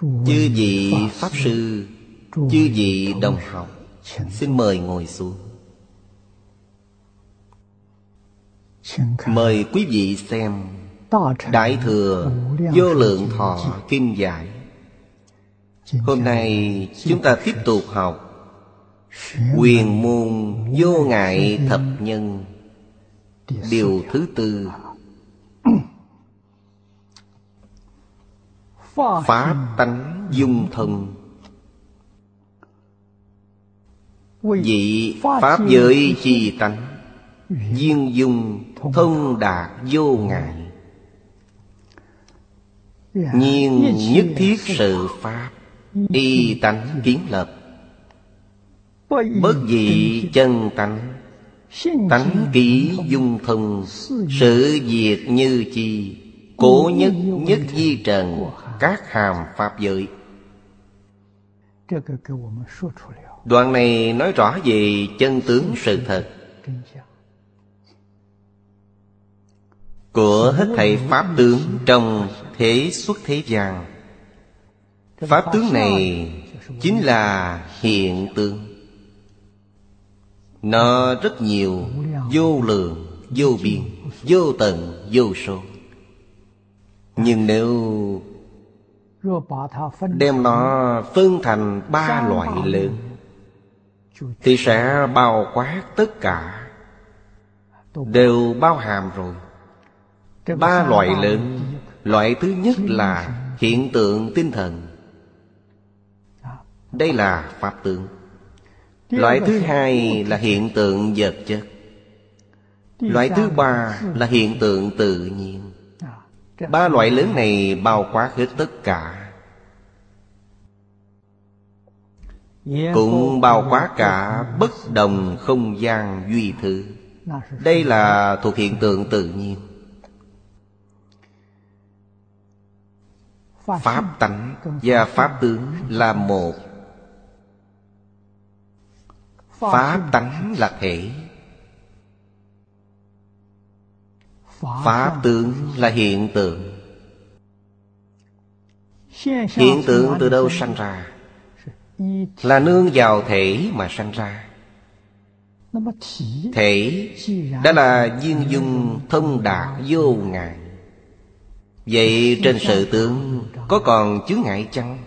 Chư vị Pháp Sư, chư vị đồng học, xin mời ngồi xuống. Mời quý vị xem Đại Thừa Vô Lượng Thọ Kinh Giải. Hôm nay chúng ta tiếp tục học Huyền Môn Vô Ngại Thập Nhân, điều thứ tư. Pháp tánh dung thông. Vị Pháp giới chi tánh, duyên dung thông đạt vô ngại. Nhiên nhất thiết sự Pháp, y tánh kiến lập. Bất dị chân tánh, tánh ký dung thông. Sự diệt như chi, cố nhất nhất di trần các hàm Pháp giới. Đoạn này nói rõ về chân tướng sự thật của hết thảy Pháp tướng trong thế xuất thế gian. Pháp tướng này chính là hiện tượng. Nó rất nhiều, vô lượng, vô biên, vô tận, vô số. Nhưng nếu đem nó phân thành ba loại lớn thì sẽ bao quát tất cả, đều bao hàm rồi. Ba loại lớn. Loại thứ nhất là hiện tượng tinh thần, đây là Pháp tướng. Loại thứ hai là hiện tượng vật chất. Loại thứ ba là hiện tượng tự nhiên. Ba loại lớn này bao quát hết tất cả, cũng bao quát cả bất đồng không gian duy thứ. Đây là thuộc hiện tượng tự nhiên. Pháp tánh và Pháp tướng là một. Pháp tánh là thể, Pháp tướng là hiện tượng. Hiện tượng từ đâu sanh ra? Là nương vào thể mà sanh ra. Thể đã là duyên dung thông đạt vô ngại. Vậy trên sự tướng có còn chướng ngại chăng?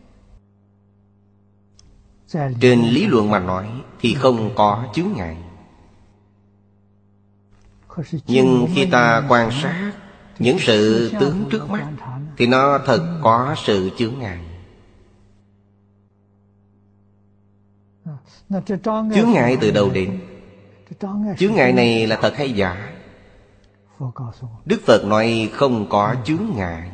Trên lý luận mà nói thì không có chướng ngại. Nhưng khi ta quan sát những sự tướng trước mắt thì nó thật có sự chướng ngại. Chướng ngại từ đâu đến? Chướng ngại này là thật hay giả? Đức Phật nói không có chướng ngại.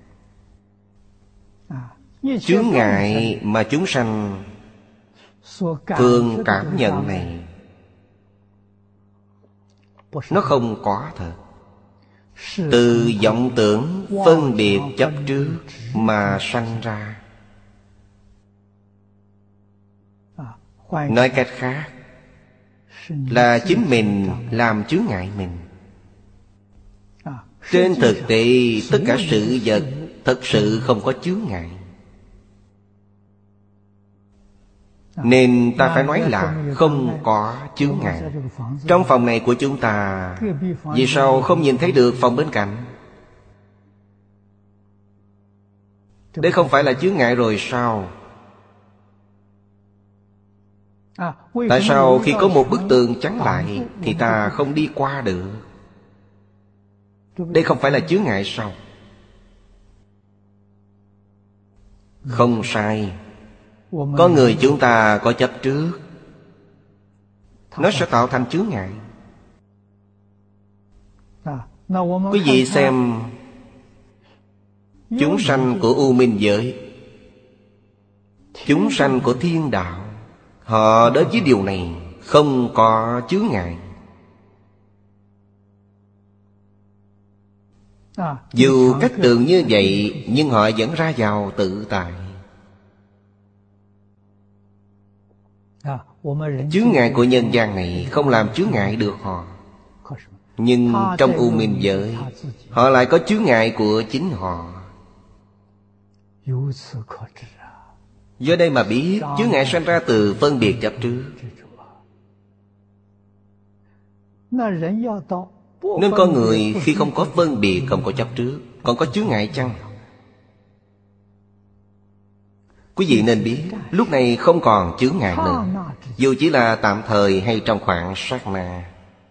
Chướng ngại mà chúng sanh thường cảm nhận này, nó không có thật. Từ vọng tưởng phân biệt chấp trước mà sanh ra. Nói cách khác là chính mình làm chướng ngại mình. Trên thực tế tất cả sự vật thật sự không có chướng ngại. Nên ta phải nói là không có chướng ngại. Trong phòng này của chúng ta, vì sao không nhìn thấy được phòng bên cạnh? Đây không phải là chướng ngại rồi sao? Tại sao khi có một bức tường chắn lại thì ta không đi qua được? Đây không phải là chướng ngại sao? Không sai. Có người chúng ta có chấp trước, nó sẽ tạo thành chướng ngại. Quý vị xem chúng sanh của U Minh giới, chúng sanh của thiên đạo, họ đối với điều này không có chướng ngại. Dù cách tường như vậy nhưng họ vẫn ra vào tự tại. Chướng ngại của nhân gian này không làm chướng ngại được họ. Nhưng trong U Minh giới, họ lại có chướng ngại của chính họ. Do đây mà biết chướng ngại sanh ra từ phân biệt chấp trước. Nên con người khi không có phân biệt, không có chấp trước, còn có chướng ngại chăng? Quý vị nên biết lúc này không còn chướng ngại nữa, dù chỉ là tạm thời hay trong khoảng sát na.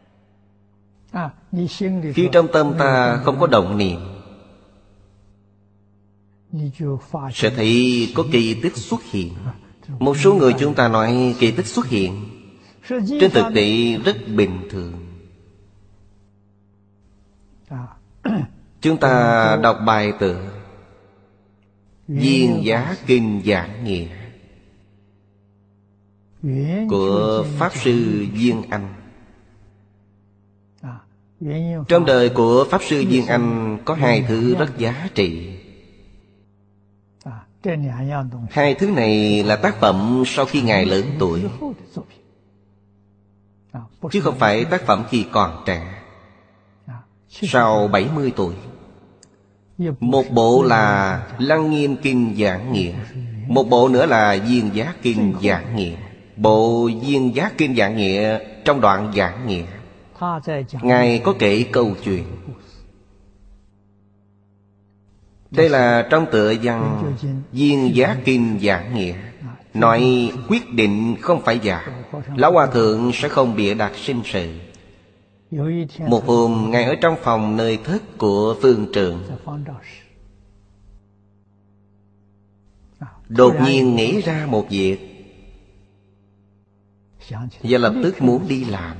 Khi trong tâm ta không có động niệm, sẽ thấy có kỳ tích xuất hiện. Một số người chúng ta nói kỳ tích xuất hiện, trên thực tế rất bình thường. Chúng ta đọc bài tựa Viên Giá Kinh Giảng Nghĩa của Pháp Sư Viên Anh. Trong đời của Pháp Sư Viên Anh có hai thứ rất giá trị. Hai thứ này là tác phẩm sau khi Ngài lớn tuổi, chứ không phải tác phẩm khi còn trẻ, sau 70 tuổi. Một bộ là Lăng Nghiêm Kinh Giảng Nghĩa, một bộ nữa là Viên Giá Kinh Giảng Nghĩa. Bộ Viên Giá Kinh Giảng Nghĩa, trong đoạn giảng nghĩa, Ngài có kể câu chuyện. Đây là trong tựa văn Viên Giá Kinh Giảng Nghĩa, nói quyết định không phải giả, Lão Hòa Thượng sẽ không bịa đặt sinh sự. Một hôm Ngài ở trong phòng nơi thất của phương trượng, đột nhiên nghĩ ra một việc, và lập tức muốn đi làm.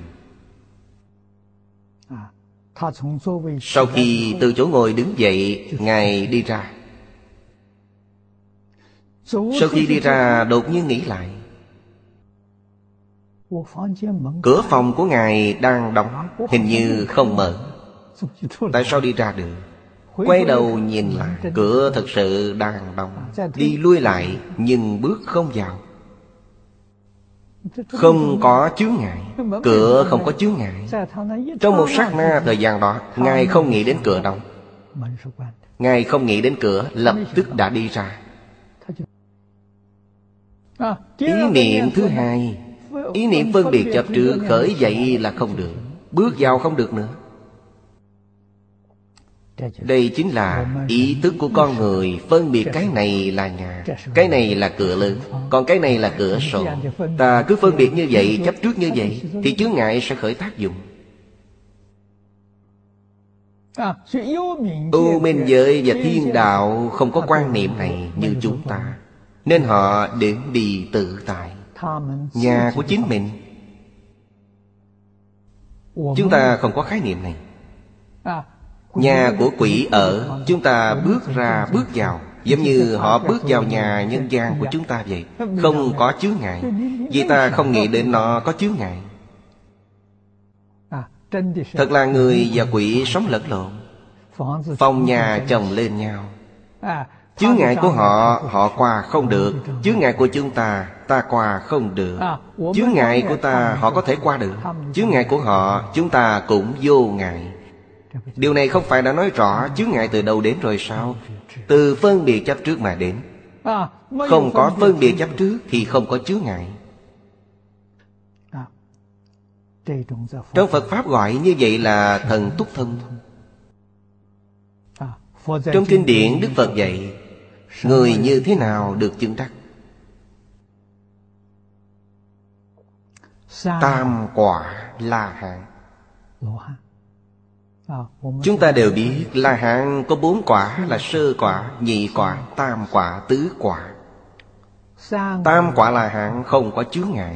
Sau khi từ chỗ ngồi đứng dậy, Ngài đi ra. Sau khi đi ra, đột nhiên nghĩ lại, cửa phòng của Ngài đang đóng, hình như không mở. Tại sao đi ra được? Quay đầu nhìn lại, cửa thật sự đang đóng. Đi lui lại, nhưng bước không vào. Không có chướng ngại, cửa không có chướng ngại. Trong một sát na thời gian đó, Ngài không nghĩ đến cửa đóng. Ngài không nghĩ đến cửa, lập tức đã đi ra. Ý niệm thứ hai, ý niệm phân biệt chấp trước khởi dậy là không được, bước vào không được nữa. Đây chính là ý thức của con người phân biệt cái này là nhà, cái này là cửa lớn, còn cái này là cửa sổ. Ta cứ phân biệt như vậy, chấp trước như vậy, thì chướng ngại sẽ khởi tác dụng. U minh giới và thiên đạo không có quan niệm này như chúng ta, nên họ đến đi tự tại, nhà của chính mình. Chúng ta không có khái niệm này. Nhà của quỷ ở, chúng ta bước ra bước vào, giống như họ bước vào nhà nhân gian của chúng ta vậy, không có chướng ngại, vì ta không nghĩ đến nó có chướng ngại. Thật là người và quỷ sống lẫn lộn, phòng nhà chồng lên nhau. Chướng ngại của họ, họ qua không được. Chướng ngại của chúng ta, ta qua không được. Chướng ngại của ta, họ có thể qua được. Chướng ngại của họ, chúng ta cũng vô ngại. Điều này không phải đã nói rõ chướng ngại từ đâu đến rồi sao? Từ phân biệt chấp trước mà đến. Không có phân biệt chấp trước thì không có chướng ngại. Trong Phật Pháp gọi như vậy là thần túc thân. Trong kinh điển Đức Phật dạy, người như thế nào được chứng đắc? Tam quả La Hán. Chúng ta đều biết La Hán có 4 quả là sơ quả, nhị quả, tam quả, tứ quả. Tam quả La Hán không có chướng ngại,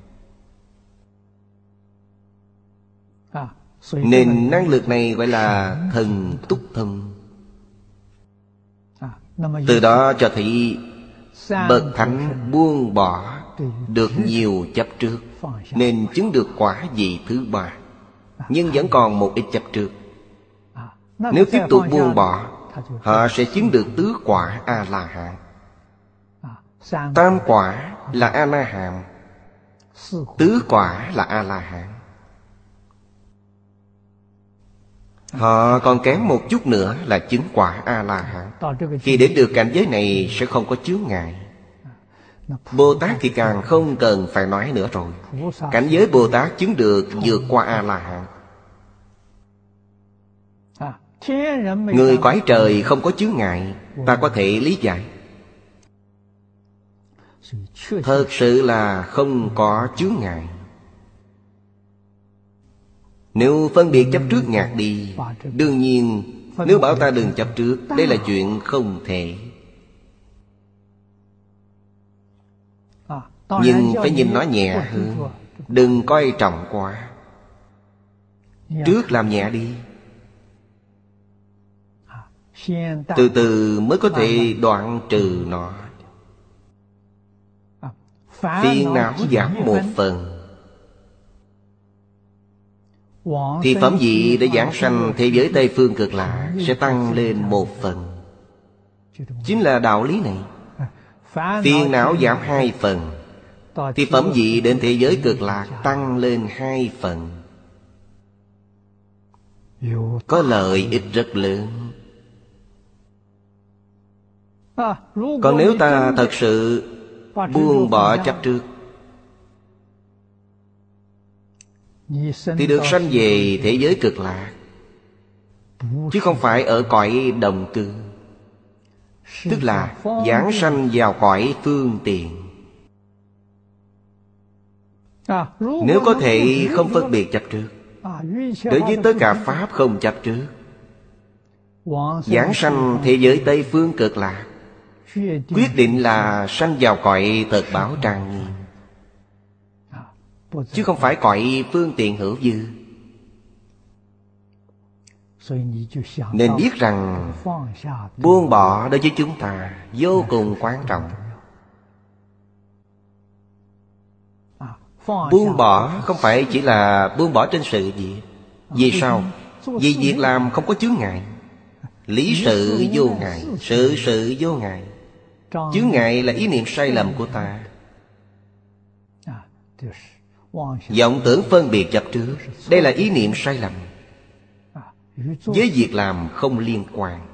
nên năng lực này gọi là thần túc thân. Từ đó cho thấy bậc thánh buông bỏ được nhiều chấp trước, nên chứng được quả vị thứ 3. Nhưng vẫn còn một ít chấp trước. Nếu tiếp tục buông bỏ, họ sẽ chứng được tứ quả A-la-hán. Tam quả là A-la-hán, tứ quả là A-la-hán. Họ còn kém một chút nữa là chứng quả A-la-hán. Khi đến được cảnh giới này sẽ không có chướng ngại. Bồ Tát thì càng không cần phải nói nữa rồi. Cảnh giới Bồ Tát chứng được vượt qua A-la-hán. Người cõi trời không có chướng ngại, ta có thể lý giải. Thật sự là không có chướng ngại. Nếu phân biệt chấp trước nhạt đi, đương nhiên nếu bảo ta đừng chấp trước, đây là chuyện không thể. Nhưng phải nhìn nó nhẹ hơn, đừng coi trọng quá. Trước làm nhẹ đi, từ từ mới có thể đoạn trừ nó. Phiền não giảm một phần, thì phẩm vị để giảng sanh thế giới Tây Phương Cực Lạc sẽ tăng lên một phần. Chính là đạo lý này. Phiền não giảm 2 phần, thì phẩm vị đến thế giới Cực Lạc tăng lên 2 phần. Có lợi ích rất lớn. Còn nếu ta thật sự buông bỏ chấp trước, thì được sanh về thế giới Cực Lạc, chứ không phải ở cõi đồng cư. Tức là giảng sanh vào cõi phương tiện. Nếu có thể không phân biệt chấp trước, đối với tất cả Pháp không chấp trước, giảng sanh thế giới Tây Phương Cực Lạc, quyết định là sanh vào cõi thật báo trang nghiêm, chứ không phải cõi phương tiện hữu dư. Nên biết rằng buông bỏ đối với chúng ta vô cùng quan trọng. Buông bỏ không phải chỉ là buông bỏ trên sự việc. Vì sao? Vì việc làm không có chướng ngại. Lý sự vô ngại, sự vô ngại. Chướng ngại là ý niệm sai lầm của ta. Vọng tưởng phân biệt chấp trước, đây là ý niệm sai lầm, với việc làm không liên quan.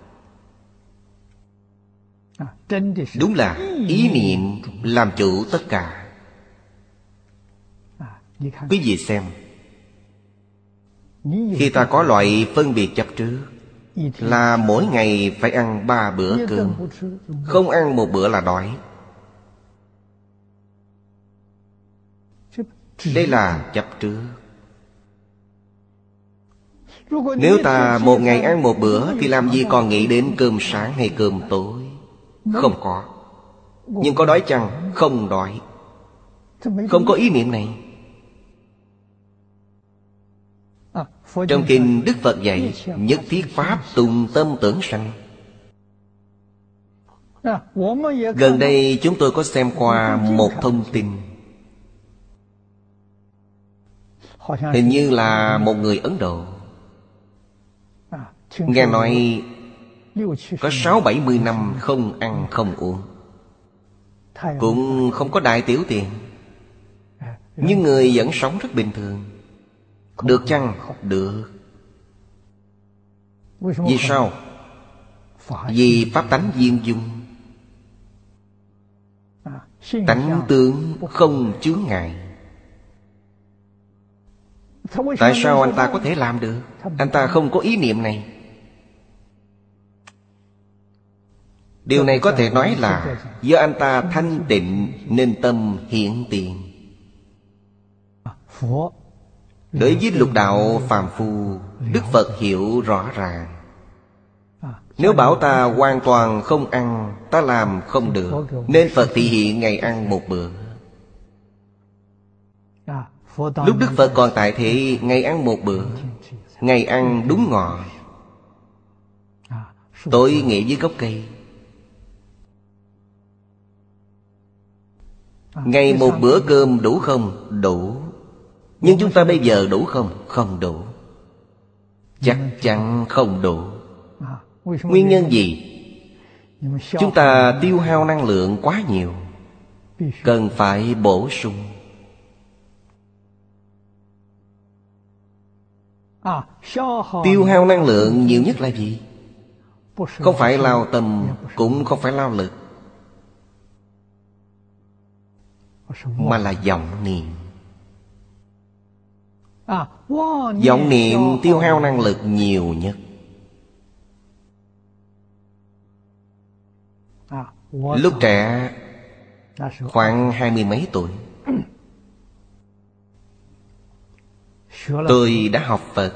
Đúng là ý niệm làm chủ tất cả. Quý vị xem, khi ta có loại phân biệt chấp trước, là mỗi ngày phải ăn 3 bữa cơm, không ăn một bữa là đói. Đây là chấp trước. Nếu ta một ngày ăn một bữa, thì làm gì còn nghĩ đến cơm sáng hay cơm tối? Không có. Nhưng có đói chăng? Không đói. Không có ý niệm này. Trong kinh Đức Phật dạy, nhất thiết pháp tùng tâm tưởng sanh. Gần đây chúng tôi có xem qua một thông tin. Hình như là một người Ấn Độ. Nghe nói có 60-70 năm không ăn không uống, cũng không có đại tiểu tiện, nhưng người vẫn sống rất bình thường. Được chăng? Được. Vì sao? Vì pháp tánh viên dung, tánh tướng không chướng ngại. Tại sao anh ta có thể làm được? Anh ta không có ý niệm này. Điều này có thể nói là do anh ta thanh tịnh nên tâm hiện tiền. Đối với lục đạo phàm phu, Đức Phật hiểu rõ ràng. Nếu bảo ta hoàn toàn không ăn, ta làm không được, nên Phật thị hiện ngày ăn một bữa. Lúc Đức Phật còn tại thế, ngày ăn một bữa, ngày ăn đúng ngọ, tối nghỉ dưới gốc cây. Ngày một bữa cơm đủ không? Đủ. Nhưng chúng ta bây giờ đủ không? Không đủ. Chắc chắn không đủ. Nguyên nhân gì? Chúng ta tiêu hao năng lượng quá nhiều, cần phải bổ sung. Tiêu hao năng lượng nhiều nhất là gì? Không phải lao tâm, cũng không phải lao lực, mà là vọng niệm. Vọng niệm tiêu hao năng lực nhiều nhất. Lúc trẻ, khoảng 20 mấy tuổi, tôi đã học Phật.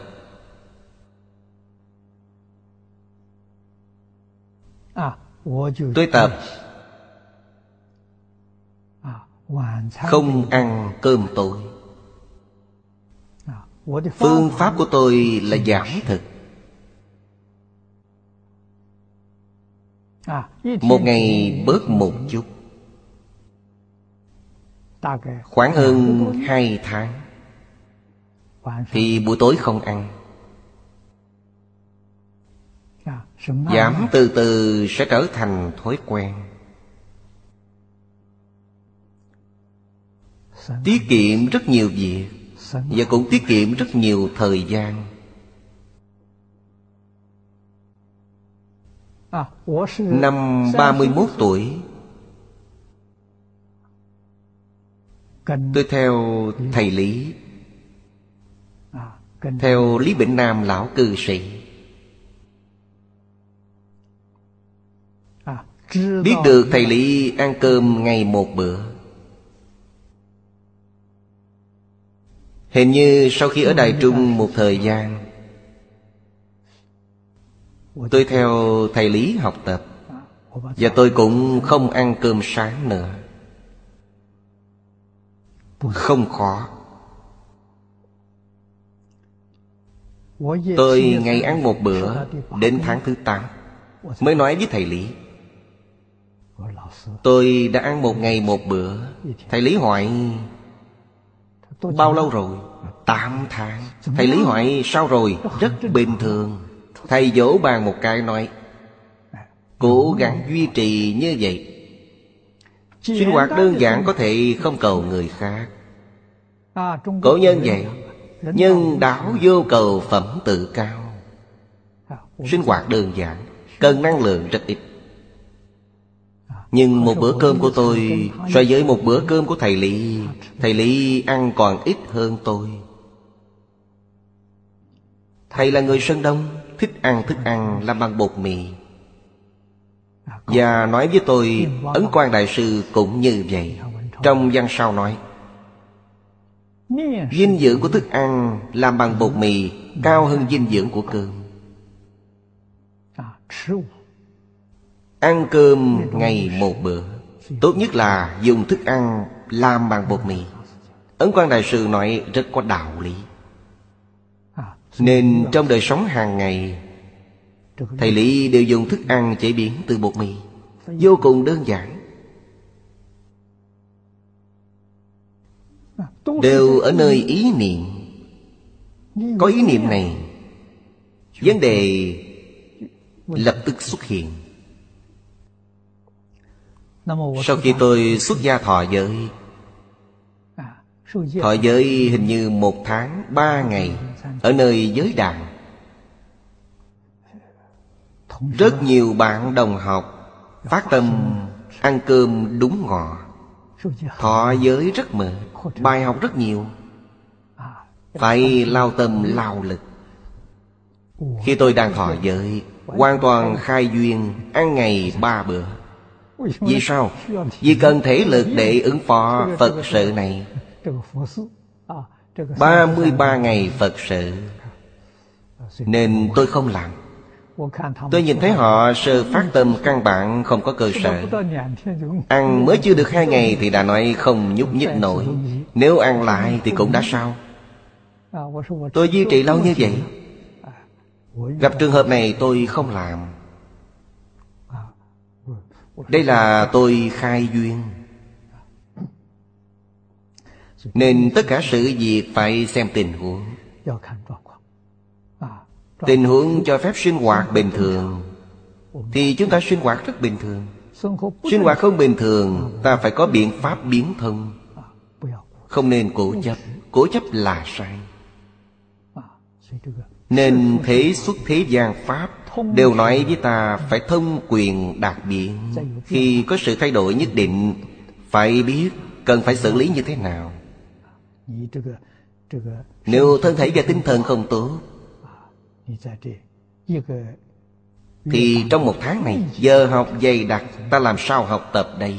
Tôi tập không ăn cơm tối. Phương pháp của tôi là giảm thực. Một ngày bớt một chút, khoảng hơn 2 tháng thì buổi tối không ăn. Giảm từ từ sẽ trở thành thói quen. Tiết kiệm rất nhiều việc, và cũng tiết kiệm rất nhiều thời gian. Năm 31 tuổi, tôi theo thầy Lý, theo Lý Bỉnh Nam lão cư sĩ. Biết được thầy Lý ăn cơm ngày một bữa. Hình như sau khi ở Đài Trung một thời gian, tôi theo thầy Lý học tập, và tôi cũng không ăn cơm sáng nữa. Không khó. Tôi ngày ăn một bữa, đến tháng thứ 8 mới nói với thầy Lý, tôi đã ăn một ngày một bữa. Thầy Lý hỏi, bao lâu rồi? 8 tháng. Thầy Lý hỏi, sao rồi? Rất bình thường. Thầy vỗ bàn một cái nói, cố gắng duy trì như vậy. Sinh hoạt đơn giản có thể không cầu người khác. Cổ nhân vậy, nhân đạo vô cầu phẩm tự cao. Sinh hoạt đơn giản, cần năng lượng rất ít. Nhưng một bữa cơm của tôi so với một bữa cơm của thầy Lý ăn còn ít hơn tôi. Thầy là người Sơn Đông, thích ăn thức ăn làm bằng bột mì. Và nói với tôi, Ấn Quang Đại Sư cũng như vậy. Trong văn sau nói, dinh dưỡng của thức ăn làm bằng bột mì cao hơn dinh dưỡng của cơm. Ăn cơm ngày một bữa, tốt nhất là dùng thức ăn làm bằng bột mì. Ấn Quang Đại Sư nói rất có đạo lý. Nên trong đời sống hàng ngày, thầy Lý đều dùng thức ăn chế biến từ bột mì, vô cùng đơn giản. Đều ở nơi ý niệm. Có ý niệm này, vấn đề lập tức xuất hiện. Sau khi tôi xuất gia thọ giới, thọ giới hình như 1 tháng 3 ngày ở nơi giới đàn. Rất nhiều bạn đồng học phát tâm ăn cơm đúng ngọ. Thọ giới rất mệt, bài học rất nhiều, phải lao tâm lao lực. Khi tôi đang thọ giới, hoàn toàn khai duyên, ăn ngày 3 bữa. Vì sao? Vì cần thể lực để ứng phó Phật sự này. 33 ngày Phật sự, nên tôi không làm. Tôi nhìn thấy họ sơ phát tâm căn bản không có cơ sở. Ăn mới chưa được 2 ngày thì đã nói không nhúc nhích nổi. Nếu ăn lại thì cũng đã sao. Tôi duy trì lâu như vậy. Gặp trường hợp này tôi không làm. Đây là tôi khai duyên. Nên tất cả sự việc phải xem tình huống. Tình huống cho phép sinh hoạt bình thường thì chúng ta sinh hoạt rất bình thường. Sinh hoạt không bình thường, ta phải có biện pháp biến thông. Không nên cố chấp. Cố chấp là sai. Nên thế xuất thế gian pháp đều nói với ta phải thông quyền đạt biến. Khi có sự thay đổi nhất định, phải biết cần phải xử lý như thế nào. Nếu thân thể và tinh thần không tốt, thì trong một tháng này, giờ học dày đặc, ta làm sao học tập đây?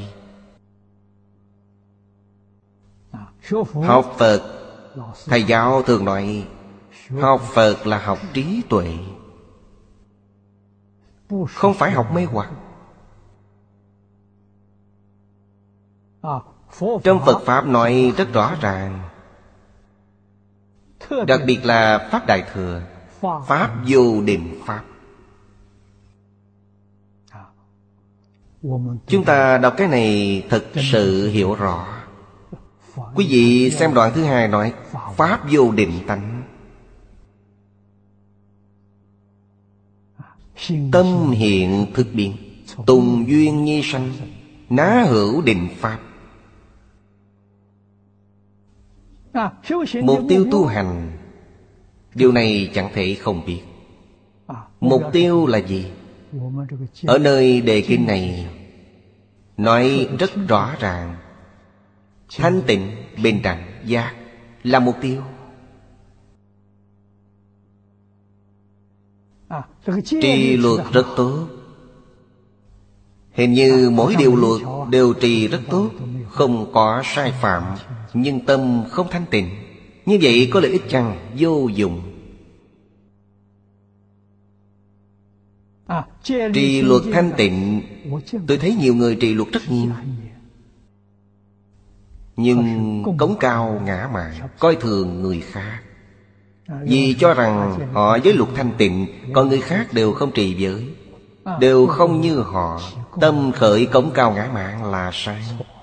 Học Phật, thầy giáo thường nói, học Phật là học trí tuệ, không phải học mê hoặc. Trong Phật Pháp nói rất rõ ràng, đặc biệt là Pháp Đại Thừa, Pháp vô định Pháp. Chúng ta đọc cái này thực sự hiểu rõ. Quý vị xem đoạn thứ hai nói Pháp vô định tánh. Tâm hiện thức biến, tùng duyên nhi sanh, ná hữu định Pháp. Mục tiêu tu hành, điều này chẳng thể không biết. Mục tiêu là gì? Ở nơi đề kinh này nói rất rõ ràng, thanh tịnh, bình đẳng, giác là mục tiêu. Trì luật rất tốt. Hình như mỗi điều luật đều trì rất tốt, không có sai phạm, nhưng tâm không thanh tịnh. Như vậy có lợi ích chăng? Vô dụng. Trì luật thanh tịnh, tôi thấy nhiều người trì luật rất nhiều, nhưng cống cao ngã mạn, coi thường người khác. Vì cho rằng họ giới luật thanh tịnh, còn người khác đều không trì giới, đều không như họ. Tâm khởi cống cao ngã mạn là sai.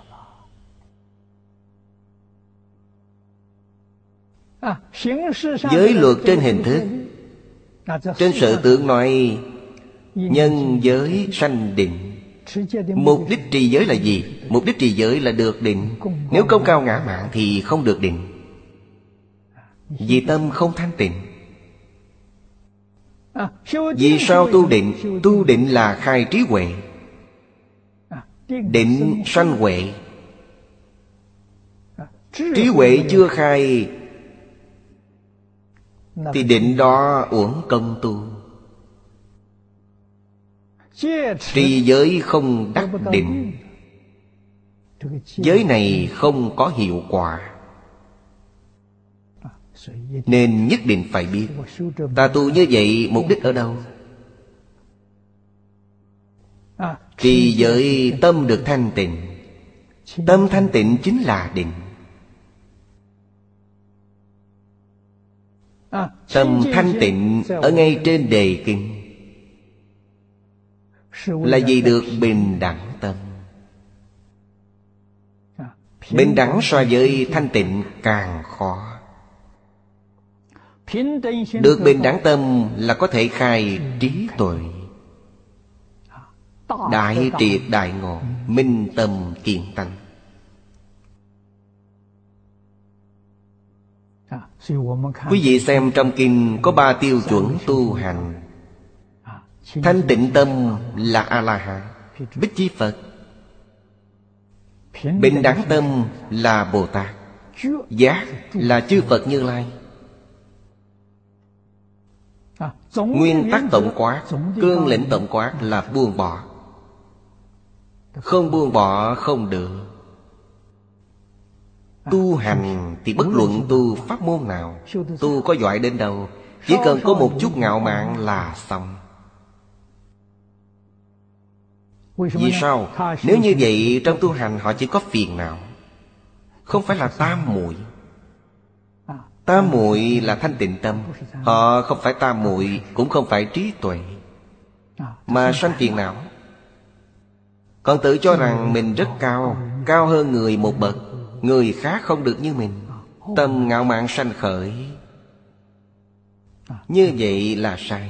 Giới luật trên hình thức, trên sự tưởng nói nhân giới sanh định. Mục đích trì giới là gì? Mục đích trì giới là được định. Nếu cống cao ngã mạn thì không được định, vì tâm không thanh tịnh. Vì sao tu định? Tu định là khai trí huệ. Định sanh huệ. Trí huệ chưa khai thì định đó uổng công tu. Trì giới không đắc định, giới này không có hiệu quả. Nên nhất định phải biết ta tu như vậy mục đích ở đâu. Trì giới tâm được thanh tịnh. Tâm thanh tịnh chính là định. Tâm thanh tịnh ở ngay trên đề kinh là gì? Được bình đẳng tâm. Bình đẳng so với thanh tịnh càng khó. Được bình đẳng tâm là có thể khai trí tuệ, đại triệt đại ngộ, minh tâm kiên tánh. Quý vị xem trong kinh có 3 tiêu chuẩn tu hành. Thanh tịnh tâm là A-la-hán, Bích Chi Phật. Bình đẳng tâm là Bồ Tát. Giác là chư Phật Như Lai. Nguyên tắc tổng quát, cương lĩnh tổng quát là buông bỏ. Không buông bỏ không được. Tu hành thì bất luận tu pháp môn nào, tu có giỏi đến đâu, chỉ cần có một chút ngạo mạn là xong. Vì sao? Nếu như vậy trong tu hành họ chỉ có phiền não, không phải là tam muội. Tam muội là thanh tịnh tâm. Họ không phải tam muội, cũng không phải trí tuệ, mà sanh phiền não. Còn tự cho rằng mình rất cao, cao hơn người một bậc, người khác không được như mình. Tâm ngạo mạn sanh khởi. Như vậy là sai.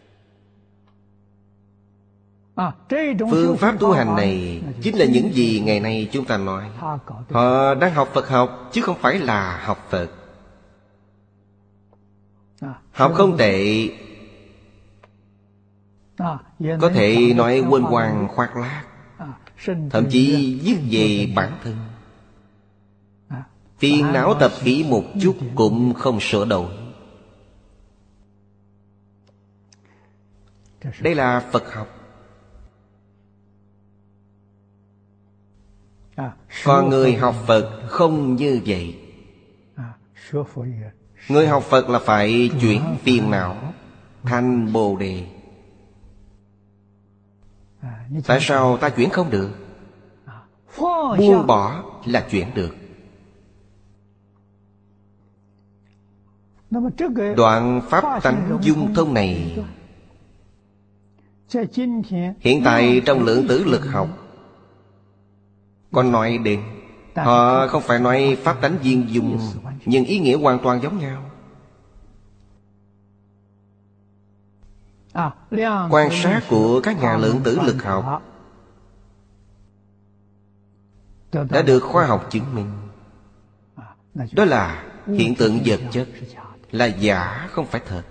Phương pháp tu hành này chính là những gì ngày nay chúng ta nói. Họ đang học Phật học, chứ không phải là học Phật. Học không tệ, có thể nói huênh hoang khoác lác, thậm chí viết về bản thân. Phiền não tập khí một chút cũng không sửa đổi. Đây là Phật học. Còn người học Phật không như vậy. Người học Phật là phải chuyển phiền não thành Bồ Đề. Tại sao ta chuyển không được? Buông bỏ là chuyển được. Đoạn pháp tánh dung thông này hiện tại trong lượng tử lực học còn nói đến. Họ không phải nói pháp tánh viên dung, nhưng ý nghĩa hoàn toàn giống nhau. Quan sát của các nhà lượng tử lực học đã được khoa học chứng minh. Đó là hiện tượng vật chất, là giả không phải thật.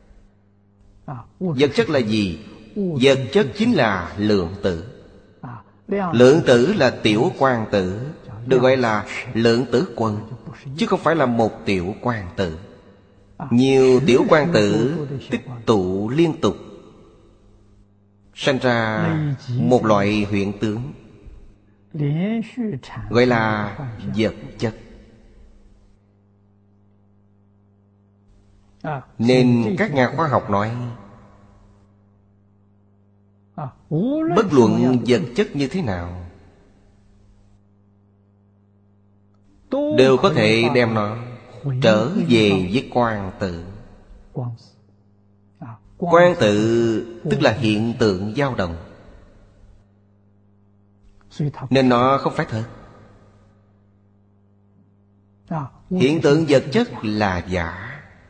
Vật chất là gì? Vật chất chính là lượng tử. Lượng tử là tiểu quang tử, được gọi là lượng tử quân, chứ không phải là một tiểu quang tử. Nhiều tiểu quang tử tích tụ liên tục, sanh ra một loại hiện tướng, gọi là vật chất. Nên các nhà khoa học nói, bất luận vật chất như thế nào, đều có thể đem nó trở về với quang tự. Quang tự tức là hiện tượng dao động, nên nó không phải thật. Hiện tượng vật chất là giả.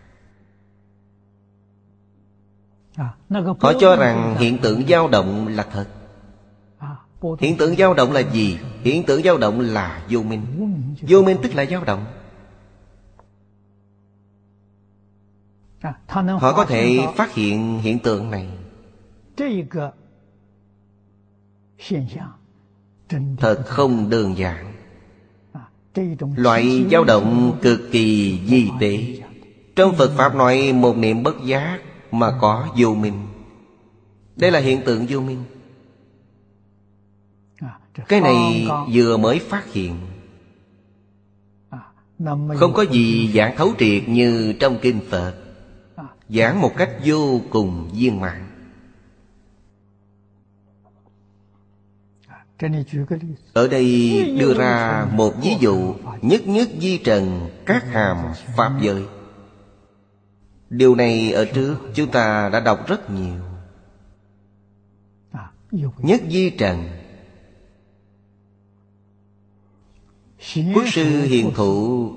Họ cho rằng hiện tượng dao động là thật. Hiện tượng dao động là gì? Hiện tượng dao động là vô minh. Vô minh tức là dao động. Họ có thể phát hiện hiện tượng này. Thật không đơn giản. Loại dao động cực kỳ vi tế. Trong Phật Pháp nói một niệm bất giác mà có vô minh. Đây là hiện tượng vô minh. Cái này vừa mới phát hiện, không có gì giảng thấu triệt như trong kinh Phật, giảng một cách vô cùng viên mãn. Ở đây đưa ra một ví dụ nhất nhất vi trần các hàm pháp giới. Điều này ở trước chúng ta đã đọc rất nhiều. Nhất vi trần. Quốc sư hiền thụ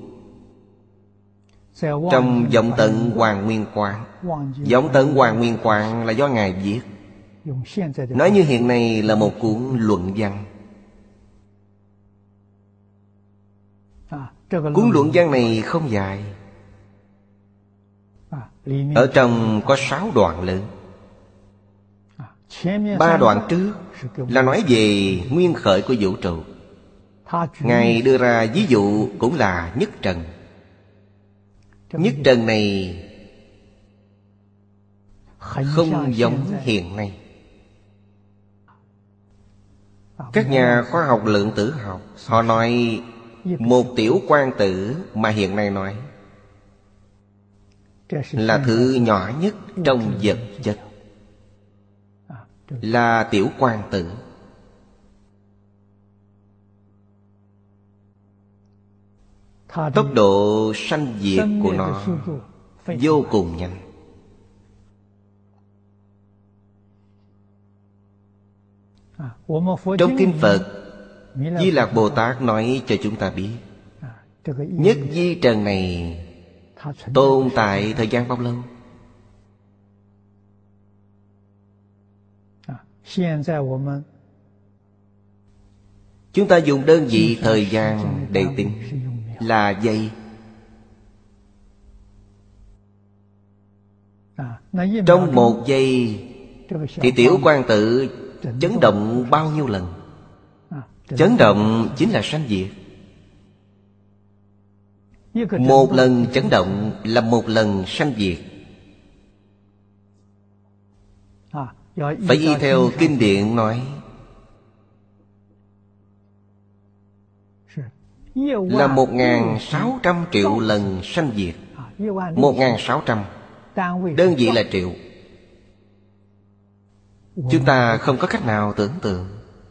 trong Vọng Tận Hoàng Nguyên Quán. Vọng Tận Hoàng Nguyên Quán là do Ngài viết. Nói như hiện nay là một cuốn luận văn. Cuốn luận văn này không dài. Ở trong có 6 đoạn lớn. 3 đoạn trước là nói về nguyên khởi của vũ trụ. Ngài đưa ra ví dụ cũng là nhất trần. Nhất trần này không giống hiện nay. Các nhà khoa học lượng tử học, họ nói một tiểu quang tử mà hiện nay nói là thứ nhỏ nhất trong vật chất, là tiểu quang tử. Tốc độ sanh diệt của nó vô cùng nhanh. Trong kinh Phật, Di Lạc Bồ Tát nói cho chúng ta biết, nhất vi trần này tồn tại thời gian bao lâu? Chúng ta dùng đơn vị thời gian để tính là giây. Trong 1 giây thì tiểu quang tự chấn động bao nhiêu lần? Chấn động chính là sanh diệt. 1 lần chấn động là 1 lần sanh diệt. Phải y theo kinh điển nói là 1.600 triệu lần sanh diệt. 1.600 đơn vị là triệu. Chúng ta không có cách nào tưởng tượng.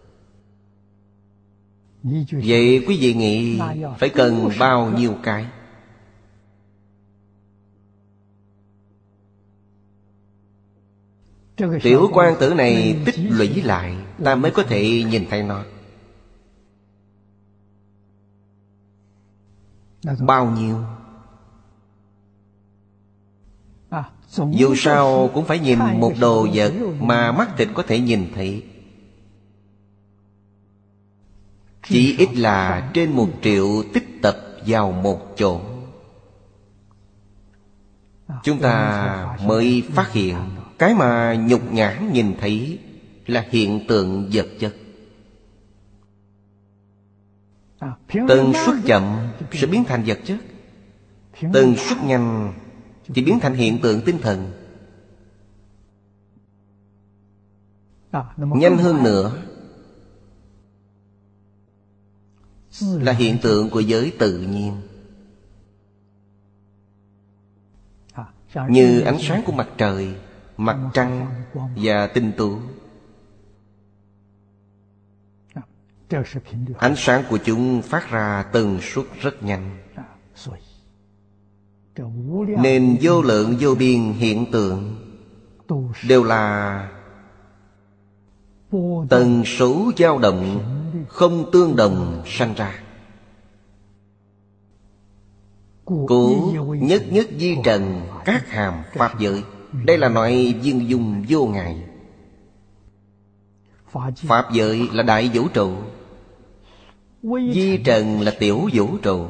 Vậy quý vị nghĩ phải cần bao nhiêu cái? Tiểu quang tử này tích lũy lại, ta mới có thể nhìn thấy nó. Bao nhiêu? Dù sao cũng phải nhìn một đồ vật mà mắt thịt có thể nhìn thấy. Chỉ ít là trên 1 triệu tích tập vào một chỗ, chúng ta mới phát hiện cái mà nhục nhãn nhìn thấy là hiện tượng vật chất. Tần suất chậm sẽ biến thành vật chất, tần suất nhanh thì biến thành hiện tượng tinh thần. Nhanh hơn nữa là hiện tượng của giới tự nhiên, như ánh sáng của mặt trời, mặt trăng và tinh tú. Ánh sáng của chúng phát ra tần suất rất nhanh, nên vô lượng vô biên hiện tượng đều là tần số dao động không tương đồng sanh ra. Cố nhất nhất di trần các hàm pháp giới. Đây là loại viên dung vô ngại. Pháp giới là đại vũ trụ, di trần là tiểu vũ trụ,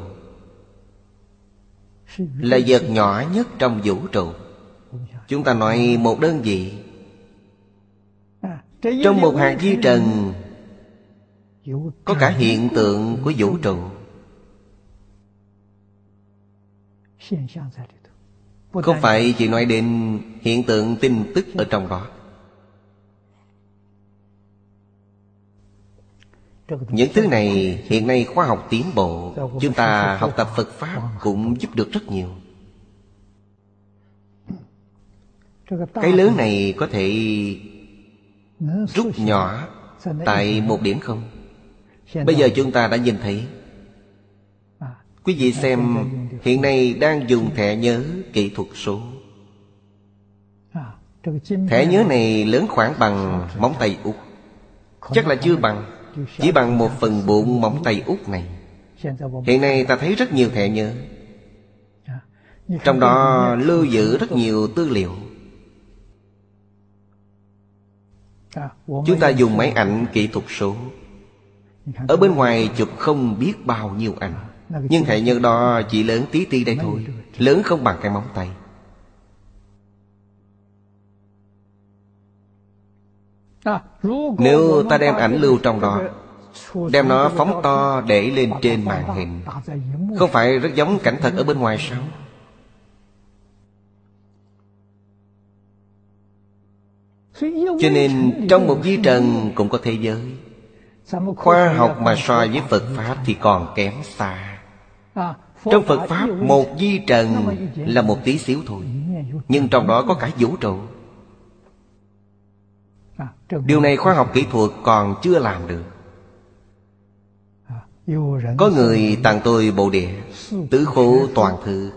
là vật nhỏ nhất trong vũ trụ. Chúng ta nói một đơn vị, trong một hạt di trần có cả hiện tượng của vũ trụ. Không phải chỉ nói đến hiện tượng tin tức ở trong đó. Những thứ này hiện nay khoa học tiến bộ, chúng ta học tập Phật Pháp cũng giúp được rất nhiều. Cái lớn này có thể rút nhỏ tại một điểm không? Bây giờ chúng ta đã nhìn thấy. Quý vị xem, hiện nay đang dùng thẻ nhớ kỹ thuật số. Thẻ nhớ này lớn khoảng bằng móng tay út. Chắc là chưa bằng, chỉ bằng 1/4 móng tay út này. Hiện nay ta thấy rất nhiều thẻ nhớ, trong đó lưu giữ rất nhiều tư liệu. Chúng ta dùng máy ảnh kỹ thuật số, ở bên ngoài chụp không biết bao nhiêu ảnh, nhưng thẻ nhớ đó chỉ lớn tí ti đây thôi, lớn không bằng cái móng tay. Nếu ta đem ảnh lưu trong đó, đem nó phóng to để lên trên màn hình, không phải rất giống cảnh thật ở bên ngoài sao? Cho nên trong một vi trần cũng có thế giới. Khoa học mà so với Phật Pháp thì còn kém xa. Trong Phật Pháp một vi trần là một tí xíu thôi, nhưng trong đó có cả vũ trụ. Điều này khoa học kỹ thuật còn chưa làm được. Có người tặng tôi bộ đĩa Tứ Khổ Toàn Thư.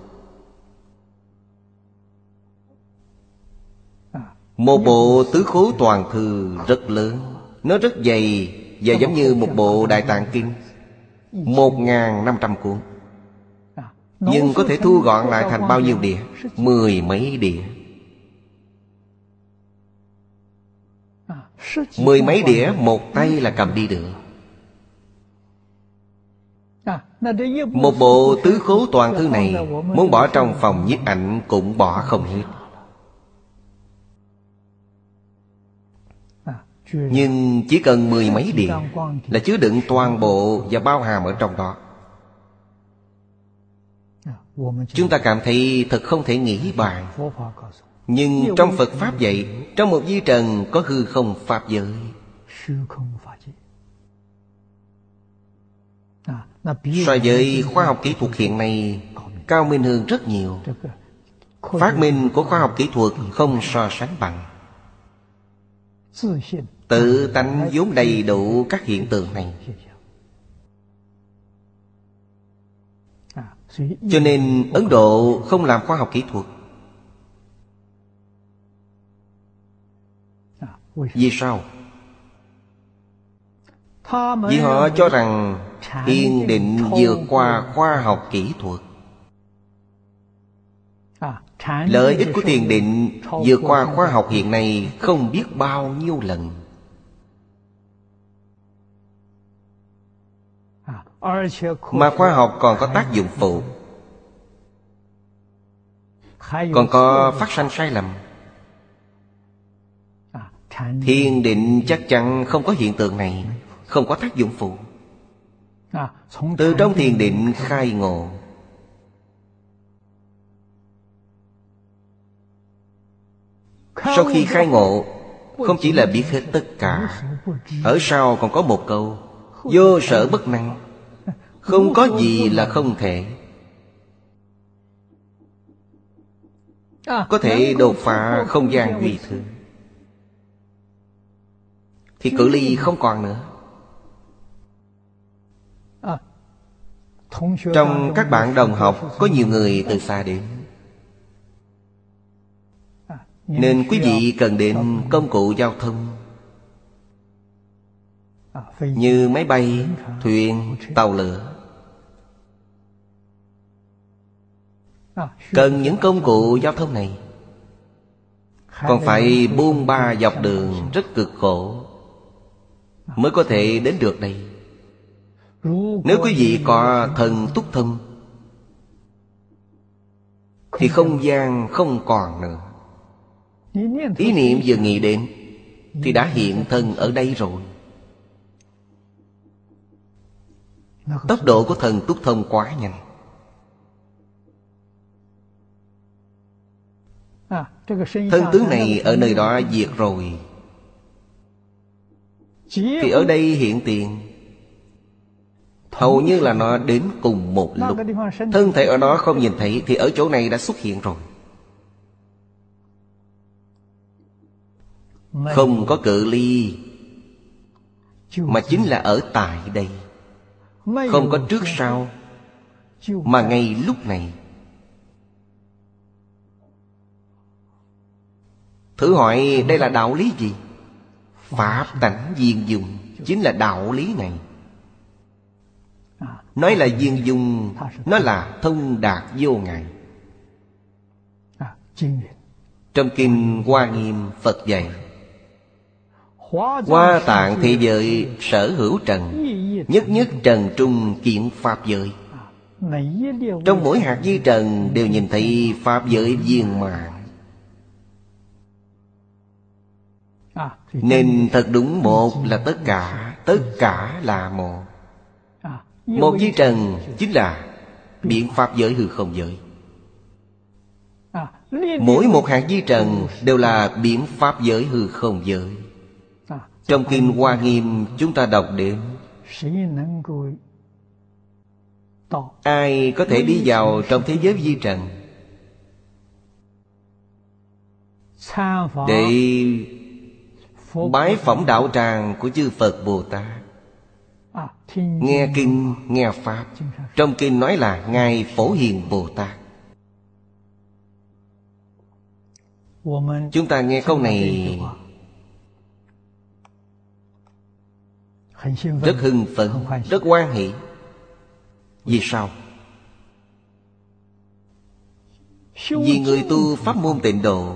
Một bộ Tứ Khố Toàn Thư rất lớn, nó rất dày và giống như một bộ Đại Tạng Kinh, 1.500 cuốn. Nhưng có thể thu gọn lại thành bao nhiêu đĩa? 10 mấy đĩa. 10 mấy đĩa một tay là cầm đi được. Một bộ Tứ Khố Toàn Thư này muốn bỏ trong phòng nhiếp ảnh cũng bỏ không hết. Nhưng chỉ cần 10 mấy điện là chứa đựng toàn bộ và bao hàm ở trong đó. Chúng ta cảm thấy thật không thể nghĩ bàn. Nhưng trong Phật Pháp dạy, trong một vi trần có hư không Pháp giới. So với khoa học kỹ thuật hiện nay cao minh hơn rất nhiều. Phát minh của khoa học kỹ thuật không so sánh bằng. Tự tánh vốn đầy đủ các hiện tượng này. Cho nên Ấn Độ không làm khoa học kỹ thuật. Vì sao? Vì họ cho rằng thiền định vượt qua khoa học kỹ thuật. Lợi ích của thiền định vượt qua khoa học hiện nay không biết bao nhiêu lần. Mà khoa học còn có tác dụng phụ, còn có phát sanh sai lầm. Thiền định chắc chắn không có hiện tượng này, không có tác dụng phụ. Từ trong thiền định khai ngộ. Sau khi khai ngộ, không chỉ là biết hết tất cả. Ở sau còn có một câu: vô sở bất năng. Không có gì là không thể. Có thể đột phá không gian vi thường, thì cự ly không còn nữa. Trong các bạn đồng học có nhiều người từ xa đến, nên quý vị cần đến công cụ giao thông như máy bay, thuyền, tàu lửa. Cần những công cụ giao thông này. Còn phải buôn ba dọc đường rất cực khổ mới có thể đến được đây. Nếu quý vị có thần túc thông thì không gian không còn nữa. Ý niệm vừa nghĩ đến thì đã hiện thân ở đây rồi. Tốc độ của thần túc thông quá nhanh. Thân tướng này ở nơi đó diệt rồi, thì ở đây hiện tiền. Hầu như là nó đến cùng một lúc. Thân thể ở đó không nhìn thấy, thì ở chỗ này đã xuất hiện rồi. Không có cự ly, mà chính là ở tại đây. Không có trước sau, mà ngay lúc này. Thử hỏi đây là đạo lý gì? Pháp tánh viên dung, chính là đạo lý này. Nói là viên dung, nó là thông đạt vô ngại. Trong Kinh Hoa Nghiêm Phật dạy: Hoa tạng thế giới sở hữu trần, nhất nhất trần trung kiện pháp giới. Trong mỗi hạt vi trần đều nhìn thấy pháp giới viên mãn. Nên thật đúng một là tất cả, tất cả là một. Một vi trần chính là biện pháp giới hư không giới. Mỗi một hạt vi trần đều là biện pháp giới hư không giới. Trong Kinh Hoa Nghiêm chúng ta đọc đến: ai có thể đi vào trong thế giới vi trần để bái phỏng đạo tràng của chư Phật Bồ Tát, nghe kinh, nghe pháp. Trong kinh nói là Ngài Phổ Hiền Bồ Tát. Chúng ta nghe câu này rất hưng phấn, rất hoan hỷ. Vì sao? Vì người tu pháp môn Tịnh Độ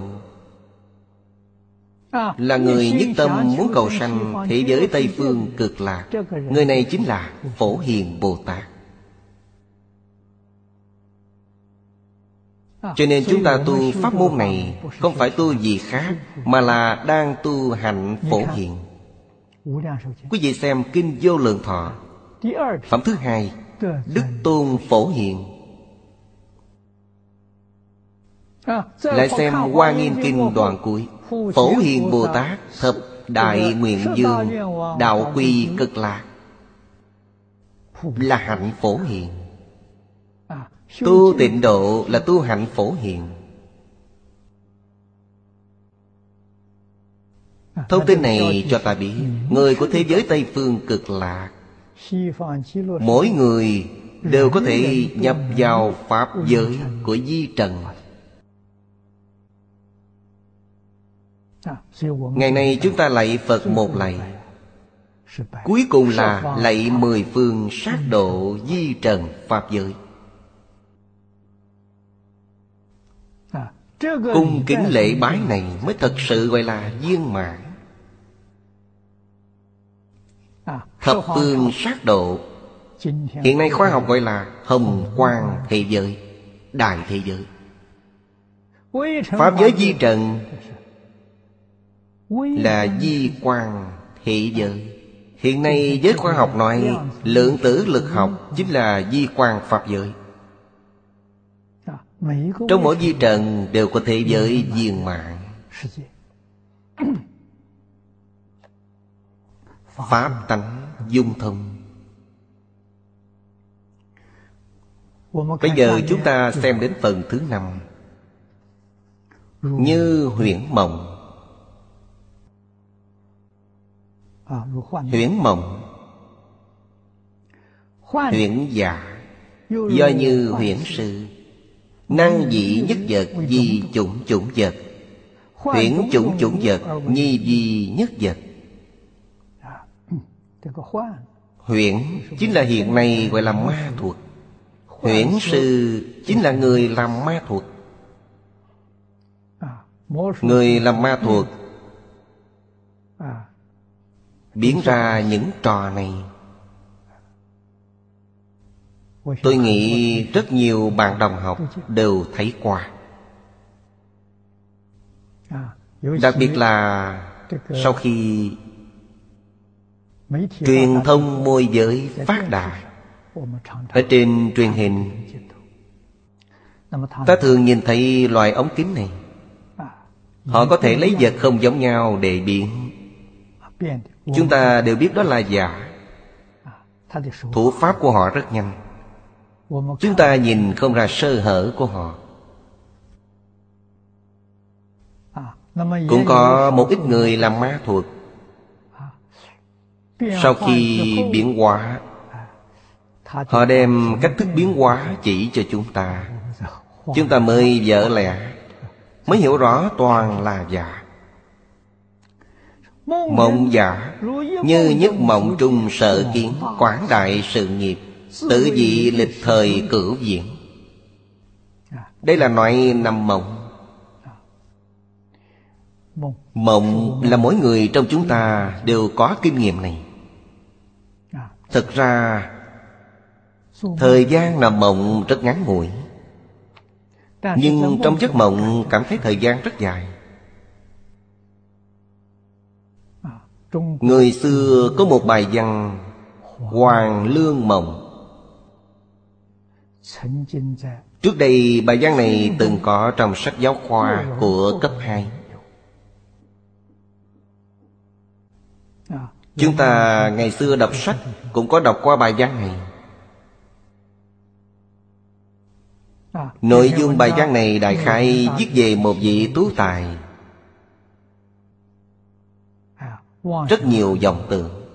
là người nhất tâm muốn cầu sanh thế giới Tây Phương Cực Lạc. Người này chính là Phổ Hiền Bồ Tát. Cho nên chúng ta tu pháp môn này không phải tu gì khác, mà là đang tu hạnh Phổ Hiền. Quý vị xem Kinh Vô Lượng Thọ. Phẩm thứ hai, Đức Tôn Phổ Hiền. Lại xem Hoa Nghiêm Kinh đoạn cuối. Phổ Hiền Bồ Tát thập đại nguyện dương, đạo quy cực lạc, là hạnh phổ hiền. Tu tịnh độ là tu hạnh phổ hiền. Thông tin này cho ta biết, người của thế giới Tây Phương cực lạc, mỗi người đều có thể nhập vào pháp giới của Di Trần. Ngày nay chúng ta lạy Phật một lạy, cuối cùng là lạy 10 phương sát độ Di Trần pháp giới. Cung kính lễ bái này mới thật sự gọi là viên mãn. Thập phương sát độ, hiện nay khoa học gọi là hồng quang thế giới, đại thế giới. Pháp giới Di Trần là di quang thế giới. Hiện nay giới khoa học nói lượng tử lực học chính là di quang pháp giới. Trong mỗi di trần đều có thế giới viên mãn. Pháp tánh dung thông. Bây giờ chúng ta xem đến phần thứ 5. Như huyễn mộng. Huyễn mộng, huyễn giả, do như huyễn sư, năng dị nhất vật, di chủng chủng vật. Huyễn chủng chủng vật, nhi di nhất vật. Huyễn chính là hiện nay gọi là ma thuật. Huyễn sư chính là người làm ma thuật. Người làm ma thuật biến ra những trò này. Tôi nghĩ rất nhiều bạn đồng học đều thấy qua. Đặc biệt là sau khi truyền thông môi giới phát đạt, ở trên truyền hình ta thường nhìn thấy loại ống kính này. Họ có thể lấy vật không giống nhau để biến. Chúng ta đều biết đó là giả. Thủ pháp của họ rất nhanh. Chúng ta nhìn không ra sơ hở của họ. Cũng có một ít người làm ma thuật. Sau khi biến hóa, họ đem cách thức biến hóa chỉ cho chúng ta. Chúng ta mới vỡ lẽ, mới hiểu rõ toàn là giả. Mộng giả, như nhất mộng trung sở kiến, quảng đại sự nghiệp, tự dị lịch thời cửu viễn. Đây là loại nằm mộng. Mộng là mỗi người trong chúng ta đều có kinh nghiệm này. Thực ra thời gian nằm mộng rất ngắn ngủi, nhưng trong giấc mộng cảm thấy thời gian rất dài. Người xưa có một bài văn Hoàng Lương Mộng. Trước đây bài văn này từng có trong sách giáo khoa của cấp 2. Chúng ta ngày xưa đọc sách cũng có đọc qua bài văn này. Nội dung bài văn này đại khái viết về một vị tú tài, rất nhiều vọng tưởng.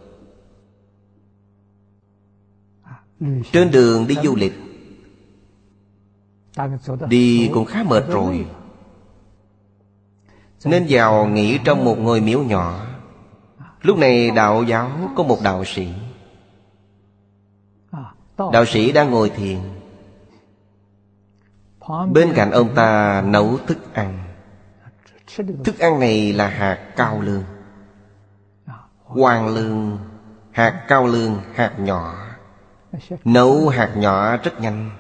Trên đường đi du lịch, đi cũng khá mệt rồi, nên vào nghỉ trong một ngôi miếu nhỏ. Lúc này đạo giáo có một đạo sĩ. Đạo sĩ đang ngồi thiền. Bên cạnh ông ta nấu thức ăn. Thức ăn này là hạt cao lương. Hoàng lương, hạt cao lương, hạt nhỏ. Nấu hạt nhỏ rất nhanh.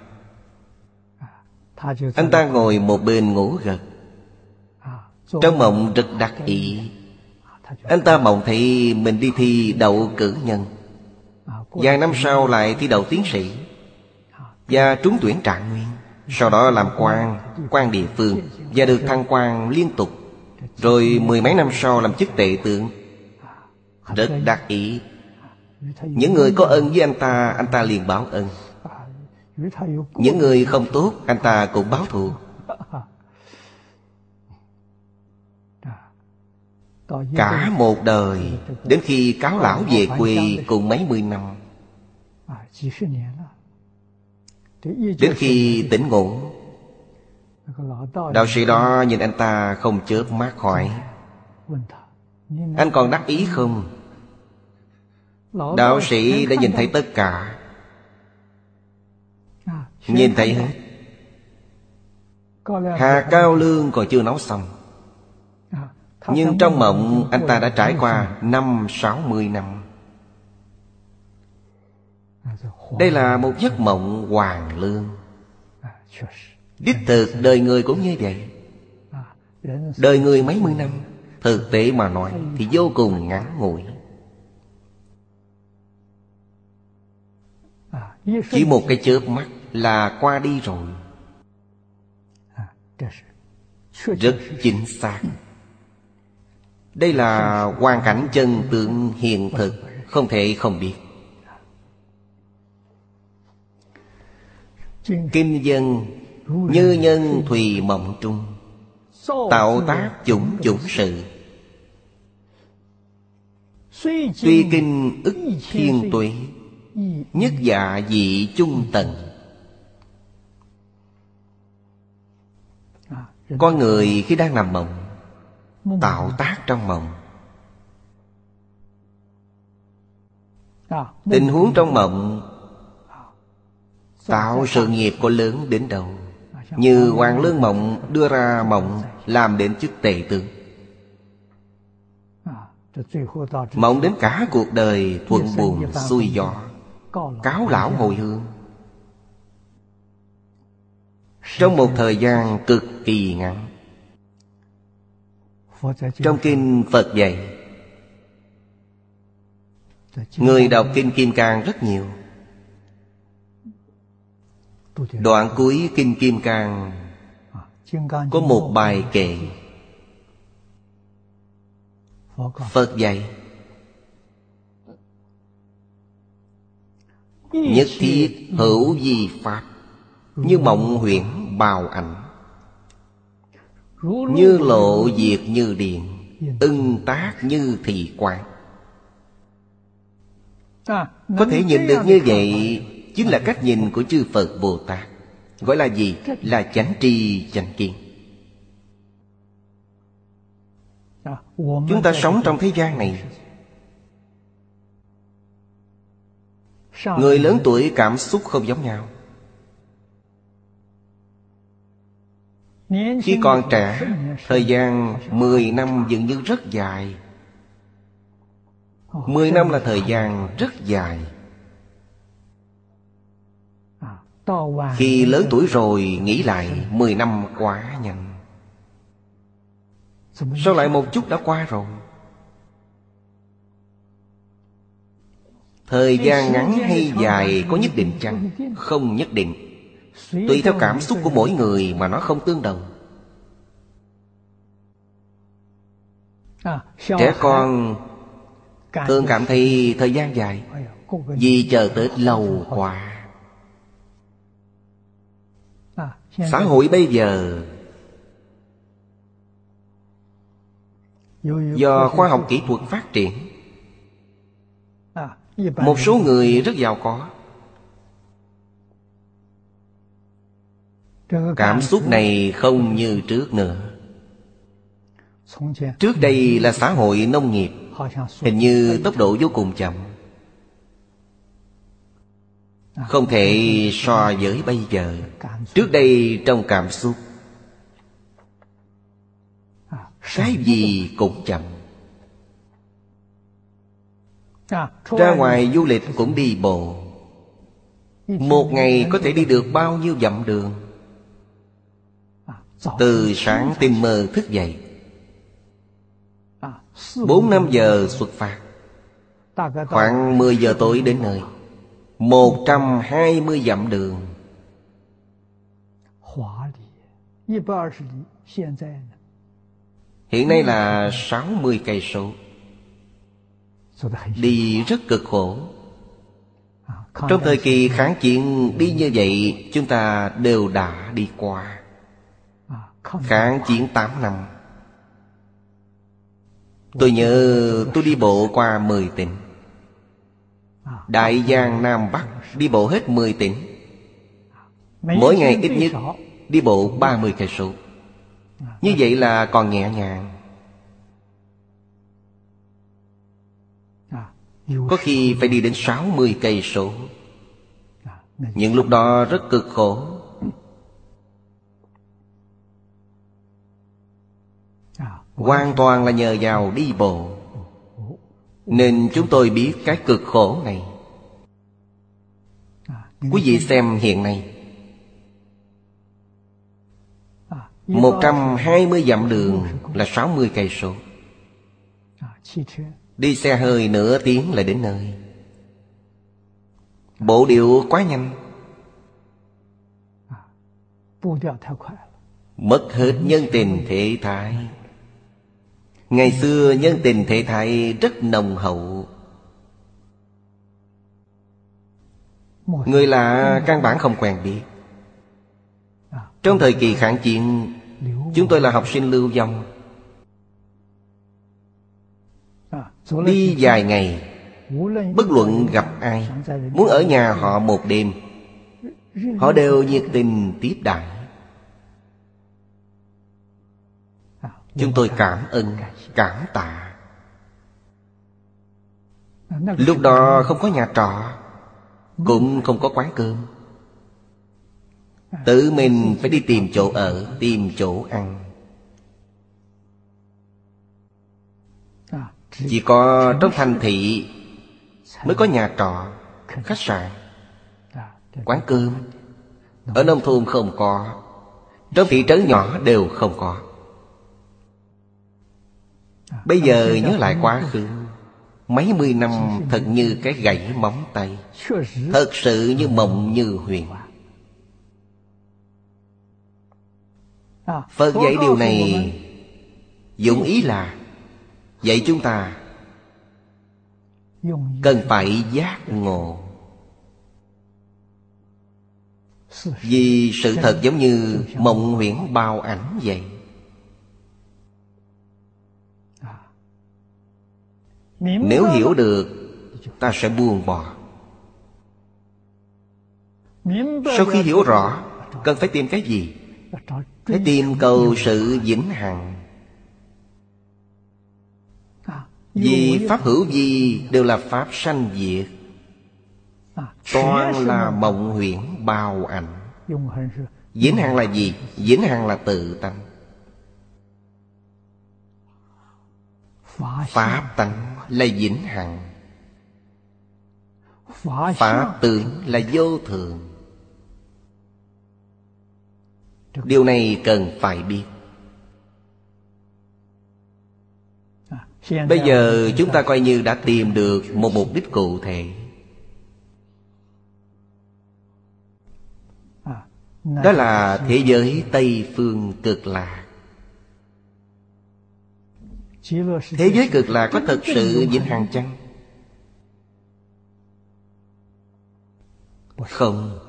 Anh ta ngồi một bên ngủ gật. Trong mộng rất đắc ý. Anh ta mộng thấy mình đi thi đậu cử nhân, vài năm sau lại thi đậu tiến sĩ và trúng tuyển trạng nguyên. Sau đó làm quan địa phương và được thăng quan liên tục. Rồi mười mấy năm sau làm chức tể tướng. Rất đắc ý. Những người có ân với anh ta liền báo ân. Những người không tốt anh ta cũng báo thù. Cả một đời, đến khi cáo lão về quê cùng mấy mươi năm. Đến khi tỉnh ngủ, đạo sĩ đó nhìn anh ta không chớp mắt hỏi: anh còn đắc ý không? Đạo sĩ đã nhìn thấy tất cả, nhìn thấy hết. Hà cao lương còn chưa nấu xong, nhưng trong mộng anh ta đã trải qua 50-60 năm. Đây là một giấc mộng hoàn lương. Đích thực đời người cũng như vậy. Đời người mấy mươi năm, thực tế mà nói thì vô cùng ngắn ngủi. Chỉ một cái chớp mắt là qua đi rồi. Rất chính xác. Đây là hoàn cảnh chân tướng hiện thực, không thể không biết. Kinh dân như nhân thùy mộng trung, tạo tác chủng chủng sự. Tuy kinh ức thiên tuế, nhất dạ dị chung tầng. Con người khi đang nằm mộng, tạo tác trong mộng. Tình huống trong mộng tạo sự nghiệp có lớn đến đâu. Như Hoàng Lương Mộng đưa ra mộng làm đến chức tể tướng. Mộng đến cả cuộc đời thuận buồm xuôi gió, cáo lão hồi hương. Trong một thời gian cực kỳ ngắn. Trong kinh Phật dạy, người đọc kinh Kim Cang rất nhiều. Đoạn cuối kinh Kim Cang có một bài kệ. Phật dạy: nhất thiết hữu vi pháp, như mộng huyễn bào ảnh, như lộ diệt như điện, ưng tác như thị quang. Có thể nhìn được như vậy chính là cách nhìn của chư Phật Bồ Tát. Gọi là gì? Là chánh tri chánh kiến. Chúng ta sống trong thế gian này, người lớn tuổi cảm xúc không giống nhau. Khi còn trẻ, thời gian 10 năm dường như rất dài. 10 năm là thời gian rất dài. Khi lớn tuổi rồi nghĩ lại, 10 năm quá nhanh. Sao lại một chút đã qua rồi? Thời gian ngắn hay dài có nhất định chăng? Không nhất định. Tùy theo cảm xúc của mỗi người mà nó không tương đồng. Trẻ con thường cảm thấy thời gian dài vì chờ Tết lâu quá. Xã hội bây giờ do khoa học kỹ thuật phát triển, một số người rất giàu có. Cảm xúc này không như trước nữa. Trước đây là xã hội nông nghiệp, hình như tốc độ vô cùng chậm, không thể so với bây giờ. Trước đây trong cảm xúc, cái gì cũng chậm. Ra ngoài du lịch cũng đi bộ, một ngày có thể đi được bao nhiêu dặm đường. Từ sáng tinh mơ thức dậy, 4-5 giờ xuất phát, khoảng 10 giờ tối đến nơi. 120 dặm đường. Hiện nay là 60 cây số. Đi rất cực khổ. Trong thời kỳ kháng chiến đi như vậy, chúng ta đều đã đi qua. Kháng chiến 8 năm, tôi nhớ tôi đi bộ qua 10 tỉnh. Đại Giang Nam Bắc đi bộ hết 10 tỉnh. Mỗi ngày ít nhất đi bộ 30 cây số. Như vậy là còn nhẹ nhàng. Có khi phải đi đến 60 cây số. Những lúc đó rất cực khổ. Hoàn toàn là nhờ vào đi bộ. Nên chúng tôi biết cái cực khổ này. Quý vị xem hiện nay 120 dặm đường là 60 cây số. Đi xe hơi nửa tiếng là đến nơi. Bộ điệu quá nhanh, mất hết nhân tình thể thái. Ngày xưa nhân tình thể thái rất nồng hậu. Người lạ căn bản không quen biết. Trong thời kỳ kháng chiến, chúng tôi là học sinh lưu vong. Đi vài ngày, bất luận gặp ai, muốn ở nhà họ một đêm, họ đều nhiệt tình tiếp đãi. Chúng tôi cảm ơn, cảm tạ. Lúc đó không có nhà trọ, cũng không có quán cơm. Tự mình phải đi tìm chỗ ở, tìm chỗ ăn. Chỉ có trong thành thị mới có nhà trọ, khách sạn, quán cơm. Ở nông thôn không có, trong thị trấn nhỏ đều không có. Bây giờ nhớ lại quá khứ, mấy mươi năm thật như cái gãy móng tay. Thật sự như mộng như huyền. Phật dạy điều này dụng ý là dạy chúng ta cần phải giác ngộ. Vì sự thật giống như mộng huyễn bao ảnh vậy. Nếu hiểu được, ta sẽ buông bỏ. Sau khi hiểu rõ, cần phải tìm cái gì? Phải tìm cầu sự vĩnh hằng. Vì pháp hữu vi đều là pháp sanh diệt, toàn là mộng huyễn bao ảnh. Vĩnh hằng là gì? Vĩnh hằng là tự tánh. Pháp tánh là vĩnh hằng. Pháp tướng là vô thường. Điều này cần phải biết. Bây giờ chúng ta coi như đã tìm được một mục đích cụ thể. Đó là thế giới Tây Phương Cực Lạc. Thế giới Cực Lạc có thật sự vĩnh hằng chăng? Không.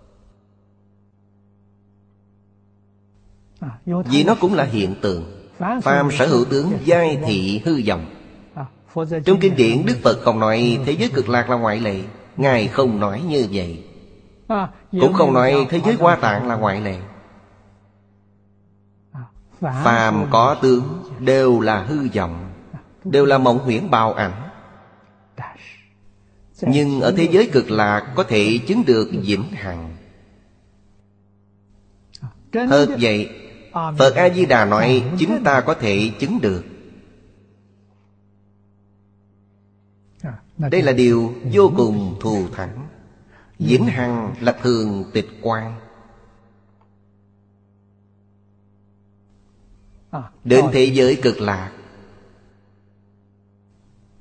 Vì nó cũng là hiện tượng. Phàm sở hữu tướng giai thị hư vọng. Trong kinh điển Đức Phật không nói thế giới Cực Lạc là ngoại lệ. Ngài không nói như vậy. Cũng không nói thế giới Hoa Tạng là ngoại lệ. Phàm có tướng đều là hư vọng, đều là mộng huyễn bao ảnh. Nhưng ở thế giới Cực Lạc có thể chứng được vĩnh hằng. Thật vậy, Phật A-di-đà nói chính ta có thể chứng được. Đây là điều vô cùng thù thắng. Vĩnh hằng là thường tịch quan. Đến thế giới Cực Lạc,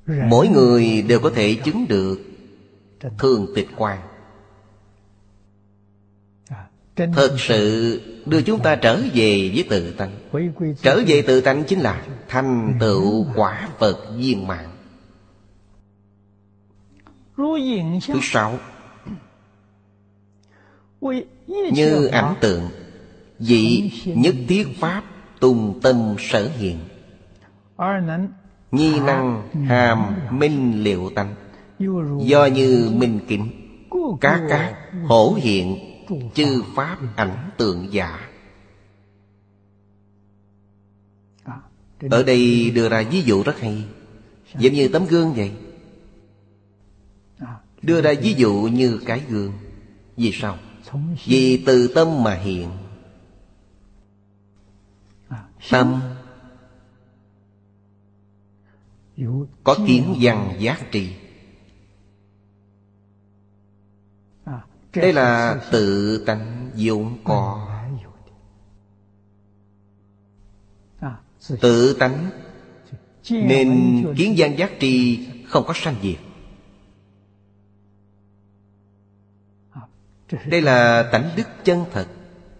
mỗi người đều có thể chứng được thường tịch quan. Thật sự đưa chúng ta trở về với tự tánh. Trở về tự tánh chính là thành tựu quả Phật viên mãn. Thứ sáu, như ảnh tượng, vị nhất thiết pháp tùng tâm sở hiện, nhi năng hàm minh liệu tánh, do như minh kính, các hổ hiện chư pháp ảnh tượng giả. Ở đây đưa ra ví dụ rất hay, giống như tấm gương vậy. Đưa ra ví dụ như cái gương. Vì sao? Vì từ tâm mà hiện. Tâm có kiến văn giác tri. Đây là tự tánh vốn có. Tự tánh nên kiến văn giác tri không có sanh diệt. Đây là tánh đức chân thật.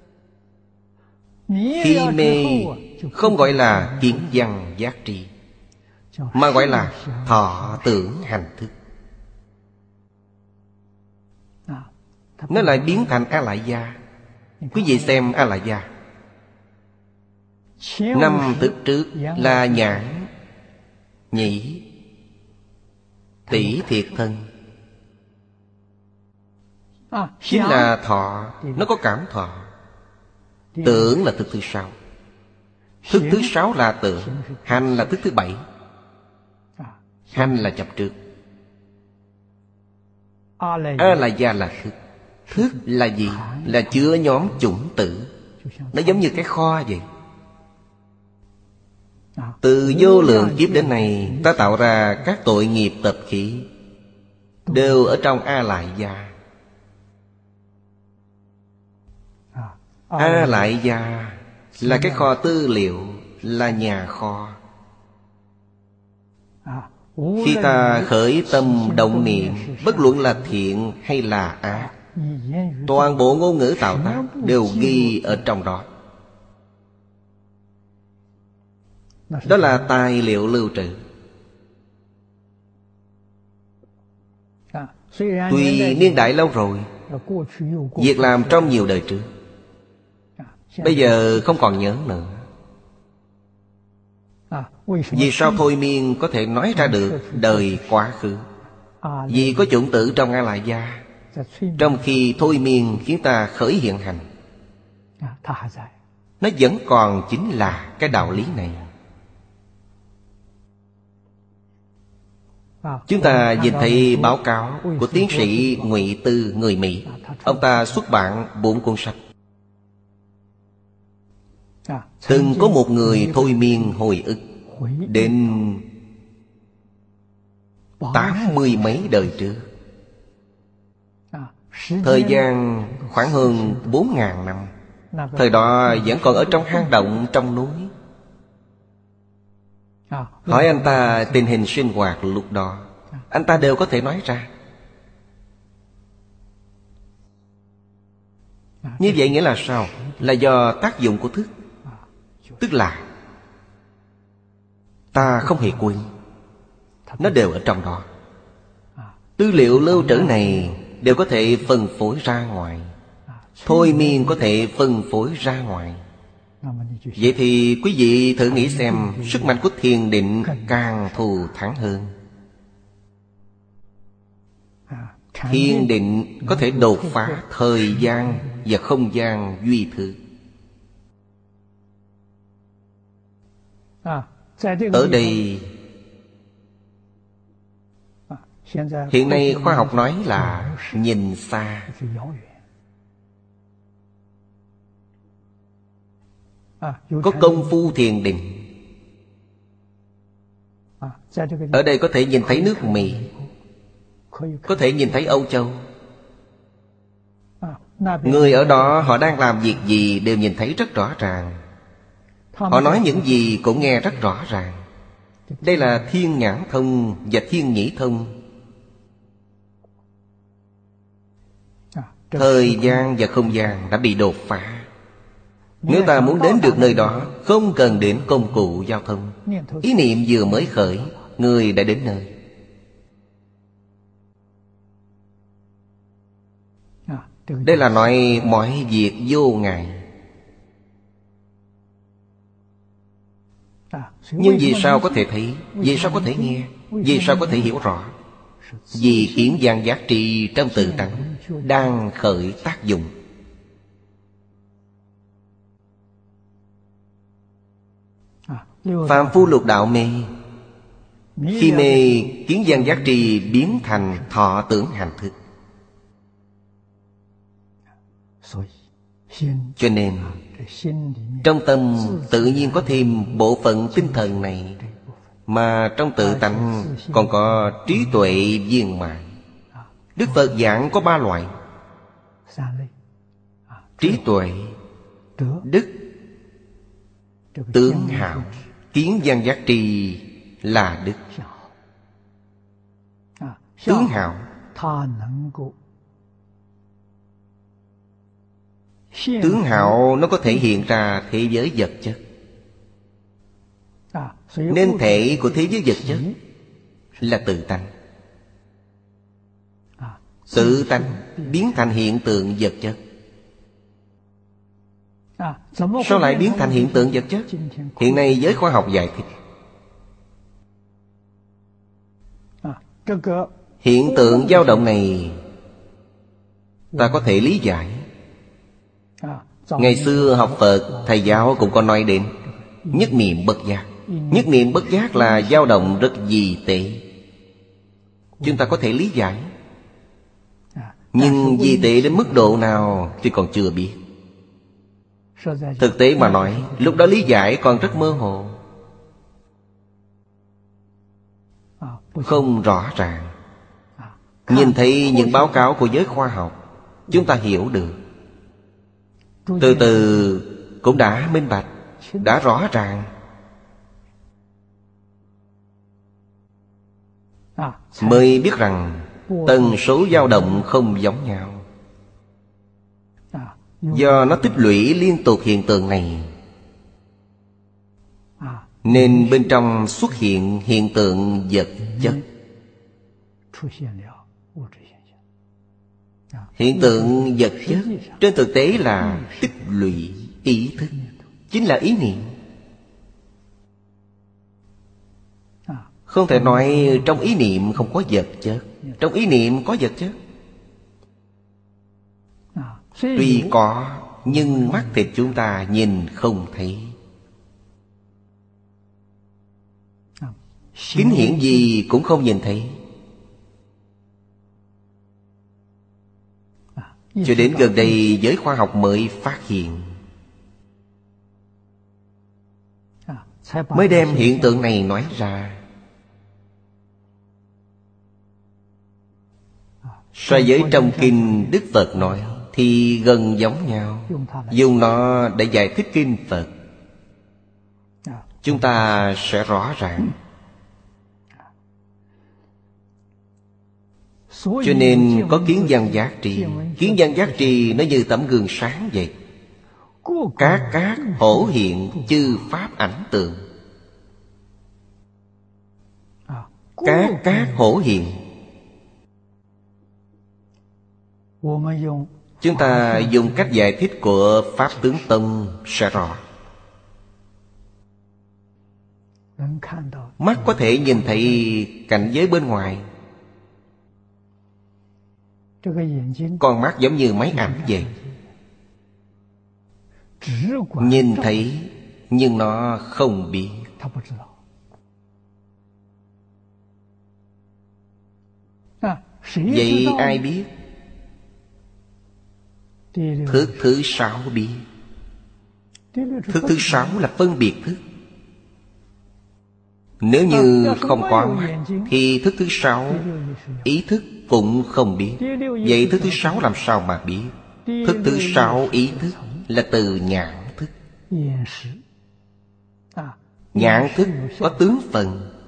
Khi mê không gọi là kiến văn giác tri, mà gọi là thọ tưởng hành thức. Nó lại biến thành A Lại Gia. Quý vị xem A Lại Gia. Năm thức trước là nhãn, nhĩ, tỷ thiệt thân. Chính là thọ. Nó có cảm thọ. Tưởng là thức thứ sáu. Thức thứ sáu là tưởng. Hành là thức thứ bảy. Hành là chấp trước. A Lại Gia là thức. Thức là gì? Là chứa nhóm chủng tử. Nó giống như cái kho vậy. Từ vô lượng kiếp đến nay, ta tạo ra các tội nghiệp tập khí đều ở trong A Lại Gia. A Lại Gia là cái kho tư liệu, là nhà kho. Khi ta khởi tâm động niệm, bất luận là thiện hay là ác, toàn bộ ngôn ngữ tạo tác đều ghi ở trong đó. Đó là tài liệu lưu trữ. Tuy niên đại lâu rồi, việc làm trong nhiều đời trước, bây giờ không còn nhớ nữa. Vì sao thôi miên có thể nói ra được đời quá khứ? Vì có chủng tử trong A Lại Gia. Trong khi thôi miên khiến ta khởi hiện hành, nó vẫn còn chính là cái đạo lý này. Chúng ta nhìn thấy báo cáo của tiến sĩ Ngụy Tư, người Mỹ. Ông ta xuất bản 4 cuốn sách. Từng có một người thôi miên hồi ức đến 80 mấy đời trước. Thời gian khoảng hơn 4.000 năm. Thời đó vẫn còn ở trong hang động trong núi. Hỏi anh ta tình hình sinh hoạt lúc đó, anh ta đều có thể nói ra. Như vậy nghĩa là sao? Là do tác dụng của thức. Tức là ta không hề quên, nó đều ở trong đó. Tư liệu lưu trữ này đều có thể phân phối ra ngoài. Thôi miên có thể phân phối ra ngoài. Vậy thì quý vị thử nghĩ xem, sức mạnh của thiền định càng thù thắng hơn. Thiền định có thể đột phá thời gian và không gian duy thứ. Ở đây, hiện nay khoa học nói là nhìn xa. Có công phu thiền định. Ở đây có thể nhìn thấy nước Mỹ, có thể nhìn thấy Âu Châu. Người ở đó họ đang làm việc gì đều nhìn thấy rất rõ ràng. Họ nói những gì cũng nghe rất rõ ràng. Đây là thiên nhãn thông và thiên nhĩ thông. Thời gian và không gian đã bị đột phá. Nếu ta muốn đến được nơi đó, không cần đến công cụ giao thông. Ý niệm vừa mới khởi, người đã đến nơi. Đây là nói mọi việc vô ngại. Nhưng vì sao có thể thấy? Vì sao có thể nghe? Vì sao có thể hiểu rõ? Vì kiến văn giác tri trong tự tánh đang khởi tác dụng. Phàm phu lục đạo mê. Khi mê, kiến văn giác tri biến thành thọ tưởng hành thức. Cho nên trong tâm tự nhiên có thêm bộ phận tinh thần này. Mà trong tự tánh còn có trí tuệ viên mãn. Đức Phật giảng có 3 loại: trí tuệ, đức, tướng hảo. Kiến văn giác tri là đức. Tướng hảo, tướng hảo nó có thể hiện ra thế giới vật chất. Nên thể của thế giới vật chất là tự tánh. Tự tánh biến thành hiện tượng vật chất. Sao lại biến thành hiện tượng vật chất? Hiện nay giới khoa học giải thích. Hiện tượng dao động này ta có thể lý giải. Ngày xưa học Phật, thầy giáo cũng có nói đến nhất niệm bất giác. Nhất niệm bất giác là dao động rất vi tế. Chúng ta có thể lý giải. Nhưng vi tế đến mức độ nào thì còn chưa biết. Thực tế mà nói, lúc đó lý giải còn rất mơ hồ, không rõ ràng. Nhìn thấy những báo cáo của giới khoa học, chúng ta hiểu được. Từ từ cũng đã minh bạch, đã rõ ràng. Mới biết rằng tần số dao động không giống nhau. Do nó tích lũy liên tục hiện tượng này, nên bên trong xuất hiện hiện tượng vật chất. Hiện tượng vật chất trên thực tế là tích lũy ý thức, chính là ý niệm. Không thể nói trong ý niệm không có vật chất. Trong ý niệm có vật chất. Tuy có, nhưng mắt thịt chúng ta nhìn không thấy. Kính hiển gì cũng không nhìn thấy. Cho đến gần đây giới khoa học mới phát hiện, mới đem hiện tượng này nói ra. So với trong kinh Đức Phật nói thì gần giống nhau. Dùng nó để giải thích kinh Phật, chúng ta sẽ rõ ràng. Cho nên có kiến văn giác tri. Kiến văn giác tri nó như tấm gương sáng vậy. Các hổ hiện chư pháp ảnh tượng. Các hổ hiện. Chúng ta dùng cách giải thích của Pháp Tướng Tông sẽ rõ. Mắt có thể nhìn thấy cảnh giới bên ngoài. Con mắt giống như máy ảnh vậy. Nhìn thấy nhưng nó không biết. Vậy ai biết? Thức thứ 6 biết. Thức thứ 6 là phân biệt thức. Nếu như không có mắt thì thức thứ 6 ý thức cũng không biết. Vậy thức thứ 6 làm sao mà biết? Thức thứ 6 ý thức là từ nhãn thức. Nhãn thức có tướng phần.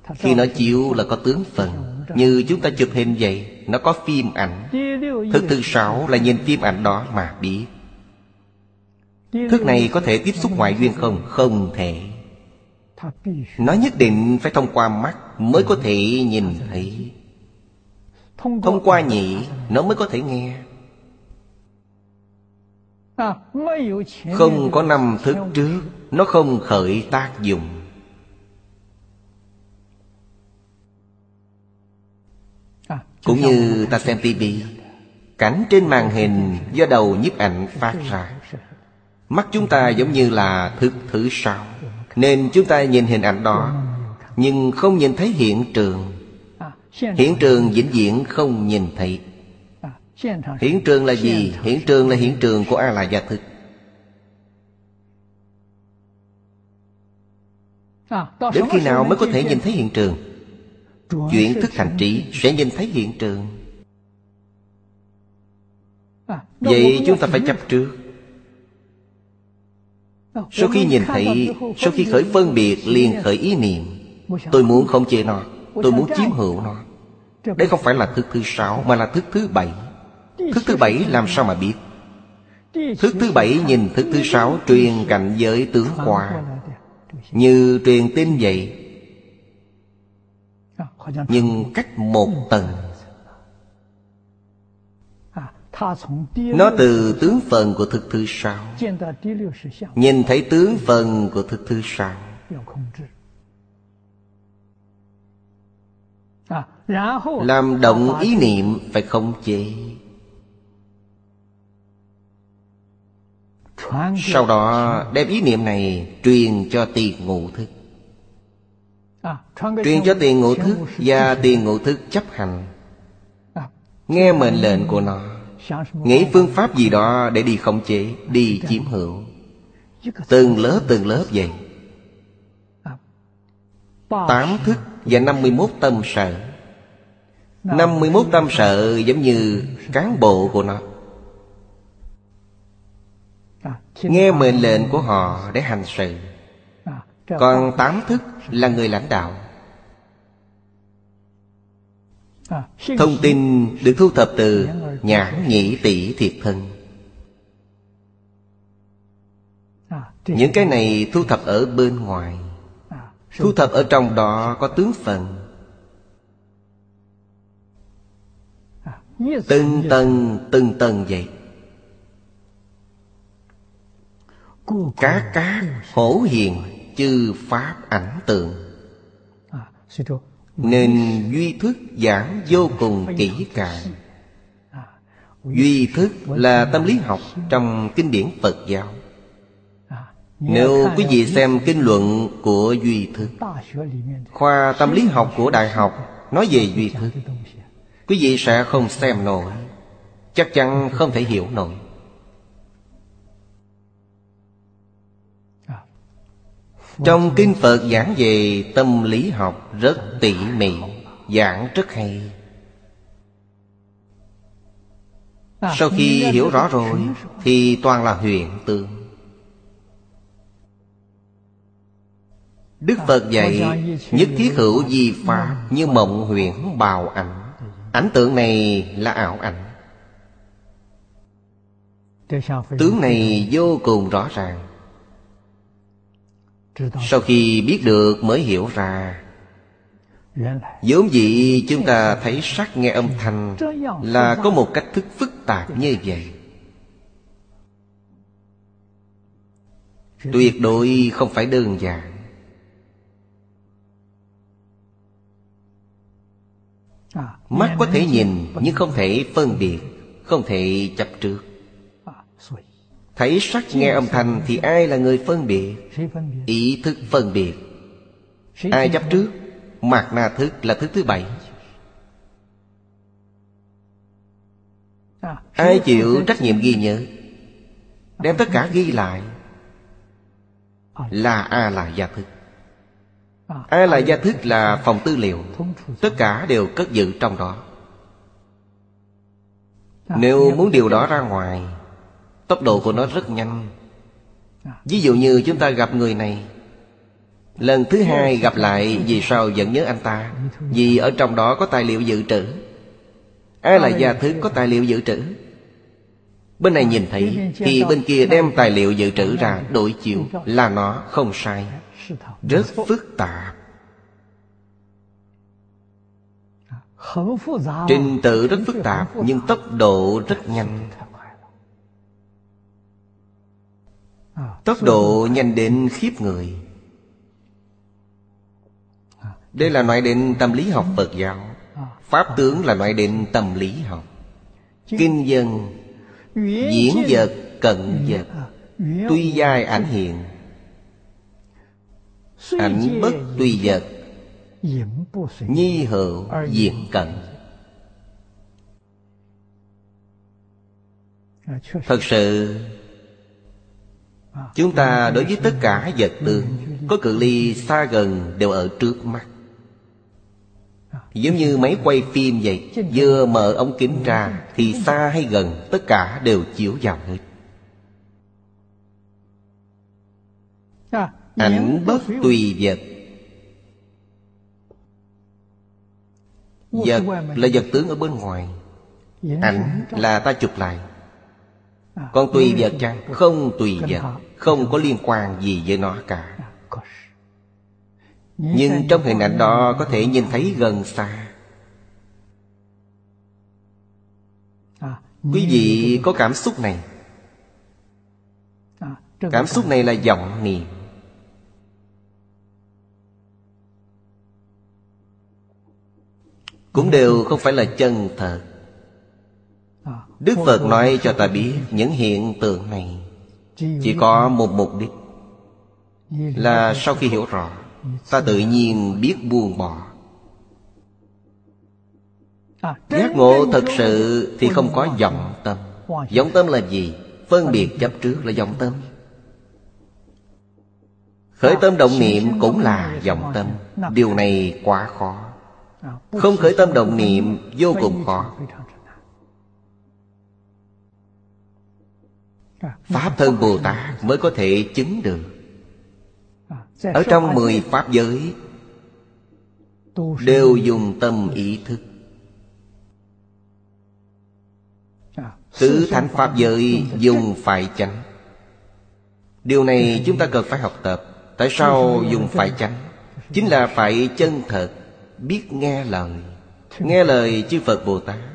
Khi nó chiếu là có tướng phần. Như chúng ta chụp hình vậy, nó có phim ảnh. Thức thứ 6 là nhìn phim ảnh đó mà biết. Thức này có thể tiếp xúc ngoại duyên không? Không thể. Nó nhất định phải thông qua mắt mới có thể nhìn thấy. Thông qua nhĩ nó mới có thể nghe. Không có 5 thức trước, nó không khởi tác dụng. Cũng như ta xem tivi, cảnh trên màn hình do đầu nhiếp ảnh phát ra. Mắt chúng ta giống như là thức thứ 6, nên chúng ta nhìn hình ảnh đó nhưng không nhìn thấy hiện trường. Hiện trường vĩnh viễn không nhìn thấy. Hiện trường là gì? Hiện trường là hiện trường của A-la-gia thức. Đến khi nào mới có thể nhìn thấy hiện trường? Chuyển thức thành trí sẽ nhìn thấy hiện trường. Vậy chúng ta phải chấp trước. Sau khi nhìn thấy, sau khi khởi phân biệt liền khởi ý niệm. Tôi muốn khống chế nó, tôi muốn chiếm hữu nó. Đây không phải là thức thứ 6 mà là thức thứ 7. Thức thứ 7 làm sao mà biết? Thức thứ 7 nhìn thức thứ 6 truyền cảnh giới tướng qua, như truyền tin vậy, nhưng cách một tầng. Nó từ tướng phần của thức thứ 6 nhìn thấy tướng phần của thức thứ 6. Làm động ý niệm phải khống chế. Sau đó đem ý niệm này truyền cho tiền ngũ thức. Truyền cho tiền ngũ thức và tiền ngũ thức chấp hành, nghe mệnh lệnh của nó, nghĩ phương pháp gì đó để đi khống chế, đi chiếm hữu. Từng lớp vậy. 8 thức và 51 tâm sở. 51 tâm sở giống như cán bộ của nó, nghe mệnh lệnh của họ để hành sự. Còn 8 thức là người lãnh đạo. Thông tin được thu thập từ nhãn nhĩ tỷ thiệt thân. Những cái này thu thập ở bên ngoài. Thu thập ở trong đó có tướng phần. Từng tầng vậy. Các hổ hiền chư pháp ảnh tượng. Nên duy thức giảng vô cùng kỹ càng. Duy thức là tâm lý học trong kinh điển Phật giáo. Nếu quý vị xem kinh luận của duy thức, khoa tâm lý học của đại học nói về duy thức, quý vị sẽ không xem nổi, chắc chắn không thể hiểu nổi. Trong kinh Phật giảng về tâm lý học rất tỉ mỉ, giảng rất hay. Sau khi hiểu rõ rồi thì toàn là hiện tượng. Đức Phật dạy nhất thiết hữu vi pháp như mộng huyễn bào ảnh. Ảnh tượng này là ảo ảnh. Tướng này vô cùng rõ ràng. Sau khi biết được mới hiểu ra. vốn dĩ chúng ta thấy sắc nghe âm thanh là có một cách thức phức tạp như vậy. Tuyệt đối không phải đơn giản. Mắt có thể nhìn nhưng không thể phân biệt, không thể chấp trước. Thấy sắc nghe âm thanh thì ai là người phân biệt? Ý thức phân biệt. Ai chấp trước? Mạt na thức là thức thứ 7. Ai chịu trách nhiệm ghi nhớ, đem tất cả ghi lại? Là A-la-gia thức. A-la-gia thức là phòng tư liệu, tất cả đều cất giữ trong đó. Nếu muốn điều đó ra ngoài, tốc độ của nó rất nhanh. Ví dụ như chúng ta gặp người này, Lần thứ hai gặp lại, vì sao vẫn nhớ anh ta? Vì ở trong đó có tài liệu dự trữ. Ai là gia thức có tài liệu dự trữ? Bên này nhìn thấy, khi bên kia đem tài liệu dự trữ ra đối chiếu, là nó không sai. Rất phức tạp. Trình tự rất phức tạp, nhưng tốc độ rất nhanh. Tốc độ nhanh đến khiếp người. Đây là nói đến tâm lý học Phật giáo. Pháp tướng là nói đến tâm lý học. Kinh dân, diễn vật, cận vật, tuy giai ảnh hiện. Ảnh bất tùy vật, nhi hữu diện cận. Thật sự chúng ta đối với tất cả vật tướng, có cự ly xa gần đều ở trước mắt. Giống như máy quay phim vậy, vừa mở ống kính ra thì xa hay gần tất cả đều chiếu vào hết. Ảnh bất tùy vật. Vật là vật tướng ở bên ngoài, ảnh là ta chụp lại. Còn tùy vật chăng? Không tùy vật, không có liên quan gì với nó cả. Nhưng trong hình ảnh đó có thể nhìn thấy gần xa. Quý vị có cảm xúc này. Cảm xúc này là vọng niệm. Cũng đều không phải là chân thật. Đức Phật nói cho ta biết, những hiện tượng này chỉ có một mục đích, là sau khi hiểu rõ, ta tự nhiên biết buông bỏ. Giác ngộ thật sự thì không có vọng tâm. Vọng tâm là gì? Phân biệt chấp trước là vọng tâm. Khởi tâm động niệm cũng là vọng tâm. Điều này quá khó. Không khởi tâm động niệm vô cùng khó. Pháp thân Bồ Tát mới có thể chứng được. Ở trong 10 pháp giới đều dùng tâm ý thức. Tứ thánh pháp giới dùng phải chánh. Điều này chúng ta cần phải học tập. Tại sao dùng phải chánh? Chính là phải chân thật, biết nghe lời. Nghe lời chư Phật Bồ Tát,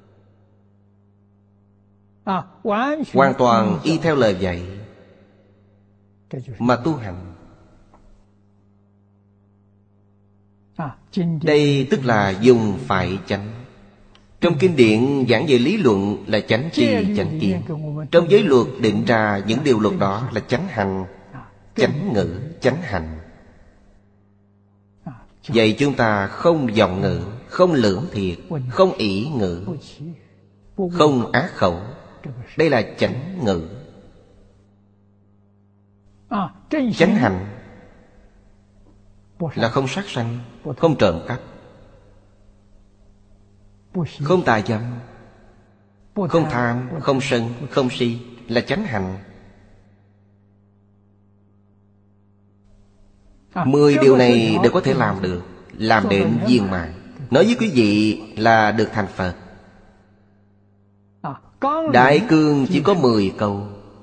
hoàn toàn y theo lời dạy mà tu hành. Đây tức là dùng phải chánh. Trong kinh điển giảng về lý luận là chánh tri chánh kiến. Trong giới luật định ra những điều luật đó là chánh hành, chánh ngữ, chánh hành. Vậy chúng ta không vọng ngữ, không lưỡng thiệt, không ỷ ngữ, không ác khẩu. Đây là chánh ngữ. Chánh hành là không sát sanh, không trộm cắp, không tà dâm, không tham, không sân, không si, là chánh hành. 10 điều này đều có thể làm được, làm đến viên mãn. Nói với quý vị là được thành Phật. Đại cương chỉ có 10 câu.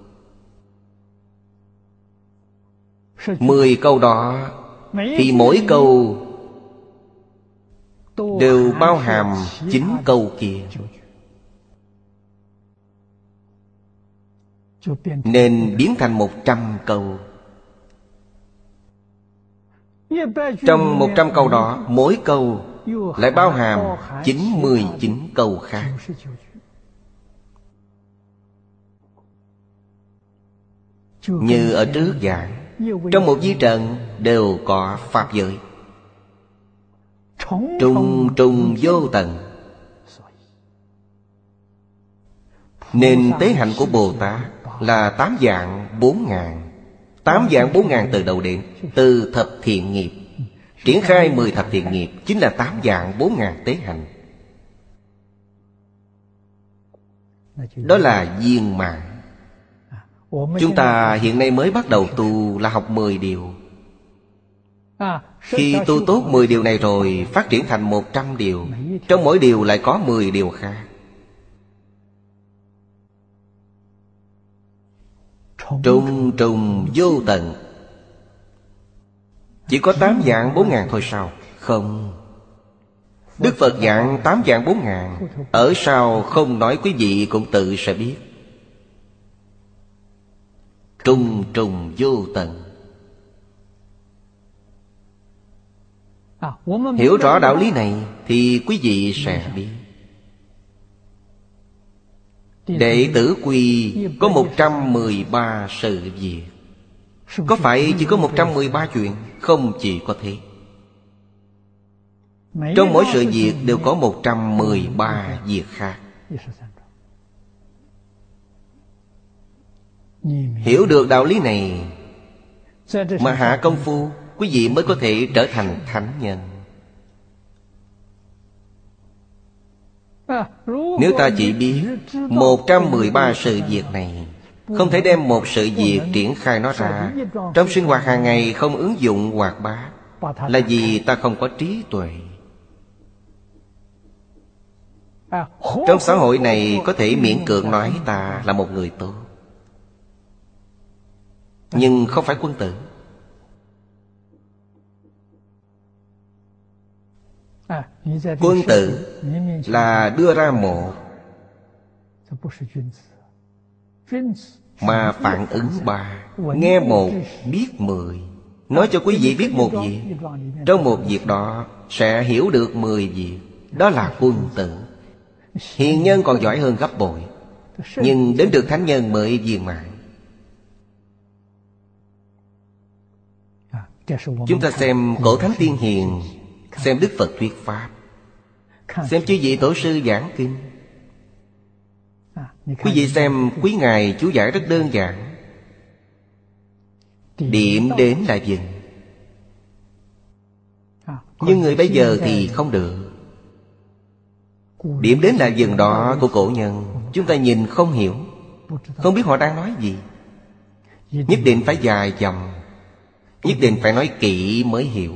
10 câu đó thì mỗi câu đều bao hàm 9 câu kia, nên biến thành 100 câu. Trong 100 câu đó, mỗi câu lại bao hàm 99 câu khác. Như ở trước giảng, trong một vi trần đều có pháp giới, trùng trùng vô tận. Nên tế hạnh của Bồ Tát là 8 vạn 4 ngàn. 8 vạn 4 ngàn từ đầu đến, từ thập thiện nghiệp. Triển khai 10 thập thiện nghiệp chính là 8 vạn 4 ngàn tế hạnh. Đó là viên mãn. Chúng ta hiện nay mới bắt đầu tu là học 10 điều. Khi tu tốt 10 điều này rồi, phát triển thành 100 điều. Trong mỗi điều lại có 10 điều khác. Trùng trùng vô tận. Chỉ có 8 vạn 4 ngàn thôi sao? Không. Đức Phật dặn 8 vạn 4 ngàn. Ở sau không nói, quý vị cũng tự sẽ biết. Trùng trùng vô tận. Hiểu rõ đạo lý này thì quý vị sẽ biết. Đệ tử Quy có 113 sự việc. Có phải chỉ có 113 chuyện? Không chỉ có thế. Trong mỗi sự việc đều có 113 việc khác. Hiểu được đạo lý này mà hạ công phu, quý vị mới có thể trở thành thánh nhân. Nếu ta chỉ biết 113 sự việc này, không thể đem một sự việc triển khai nó ra, trong sinh hoạt hàng ngày không ứng dụng hoạt bát, là vì ta không có trí tuệ. Trong xã hội này có thể miễn cưỡng nói ta là một người tốt, nhưng không phải quân tử. Quân tử là đưa ra một, mà phản ứng ba. Nghe một, biết 10. Nói cho quý vị biết một việc, trong một việc đó sẽ hiểu được 10 việc. Đó là quân tử. Hiền nhân còn giỏi hơn gấp bội, nhưng đến được thánh nhân mới viên mãn. Chúng ta xem cổ thánh tiên hiền, xem Đức Phật thuyết pháp, xem chư vị tổ sư giảng kinh. Quý vị xem quý ngài chú giải rất đơn giản. Điểm đến là dừng. Nhưng người bây giờ thì không được. Điểm đến là dừng đó của cổ nhân, chúng ta nhìn không hiểu, không biết họ đang nói gì. Nhất định phải dài dòng, nhất định phải nói kỹ mới hiểu.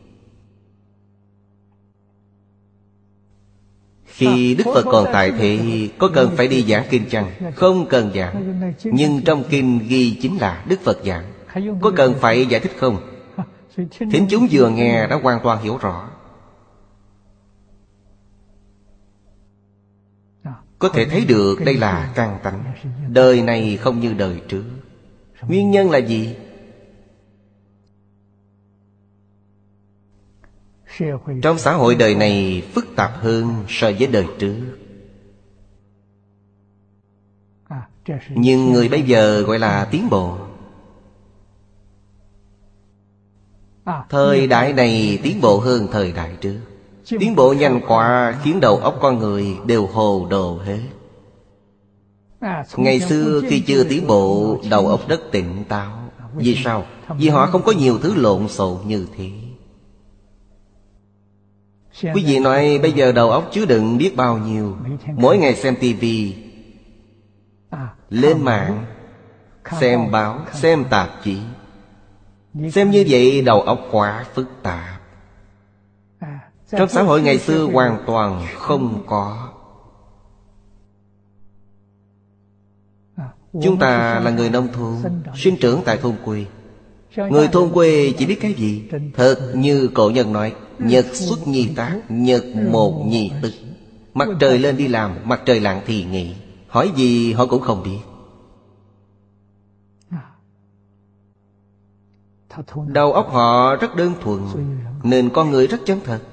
Khi Đức Phật còn tại thế, có cần phải đi giảng kinh chăng? Không cần giảng. Nhưng trong kinh ghi chính là Đức Phật giảng. Có cần phải giải thích không? Thính chúng vừa nghe đã hoàn toàn hiểu rõ. Có thể thấy được đây là căn tánh. Đời này không như đời trước. Nguyên nhân là gì? Trong xã hội đời này phức tạp hơn so với đời trước. Nhưng người bây giờ gọi là tiến bộ. Thời đại này tiến bộ hơn thời đại trước. Tiến bộ nhanh quá khiến đầu óc con người đều hồ đồ hết. Ngày xưa khi chưa tiến bộ, đầu óc rất tỉnh táo. Vì sao? Vì họ không có nhiều thứ lộn xộn như thế. Quý vị nói bây giờ đầu óc chứa đựng biết bao nhiêu. Mỗi ngày xem tivi, lên mạng, xem báo, xem tạp chí. Xem như vậy đầu óc quá phức tạp. Trong xã hội ngày xưa hoàn toàn không có. Chúng ta là người nông thôn, sinh trưởng tại thôn quê. Người thôn quê chỉ biết cái gì? Thật như cổ nhân nói, nhật xuất nhi tác, nhật một nhi tức. Mặt trời lên đi làm, mặt trời lặn thì nghỉ. Hỏi gì họ cũng không biết. Đầu óc họ rất đơn thuần, nên con người rất chân thật.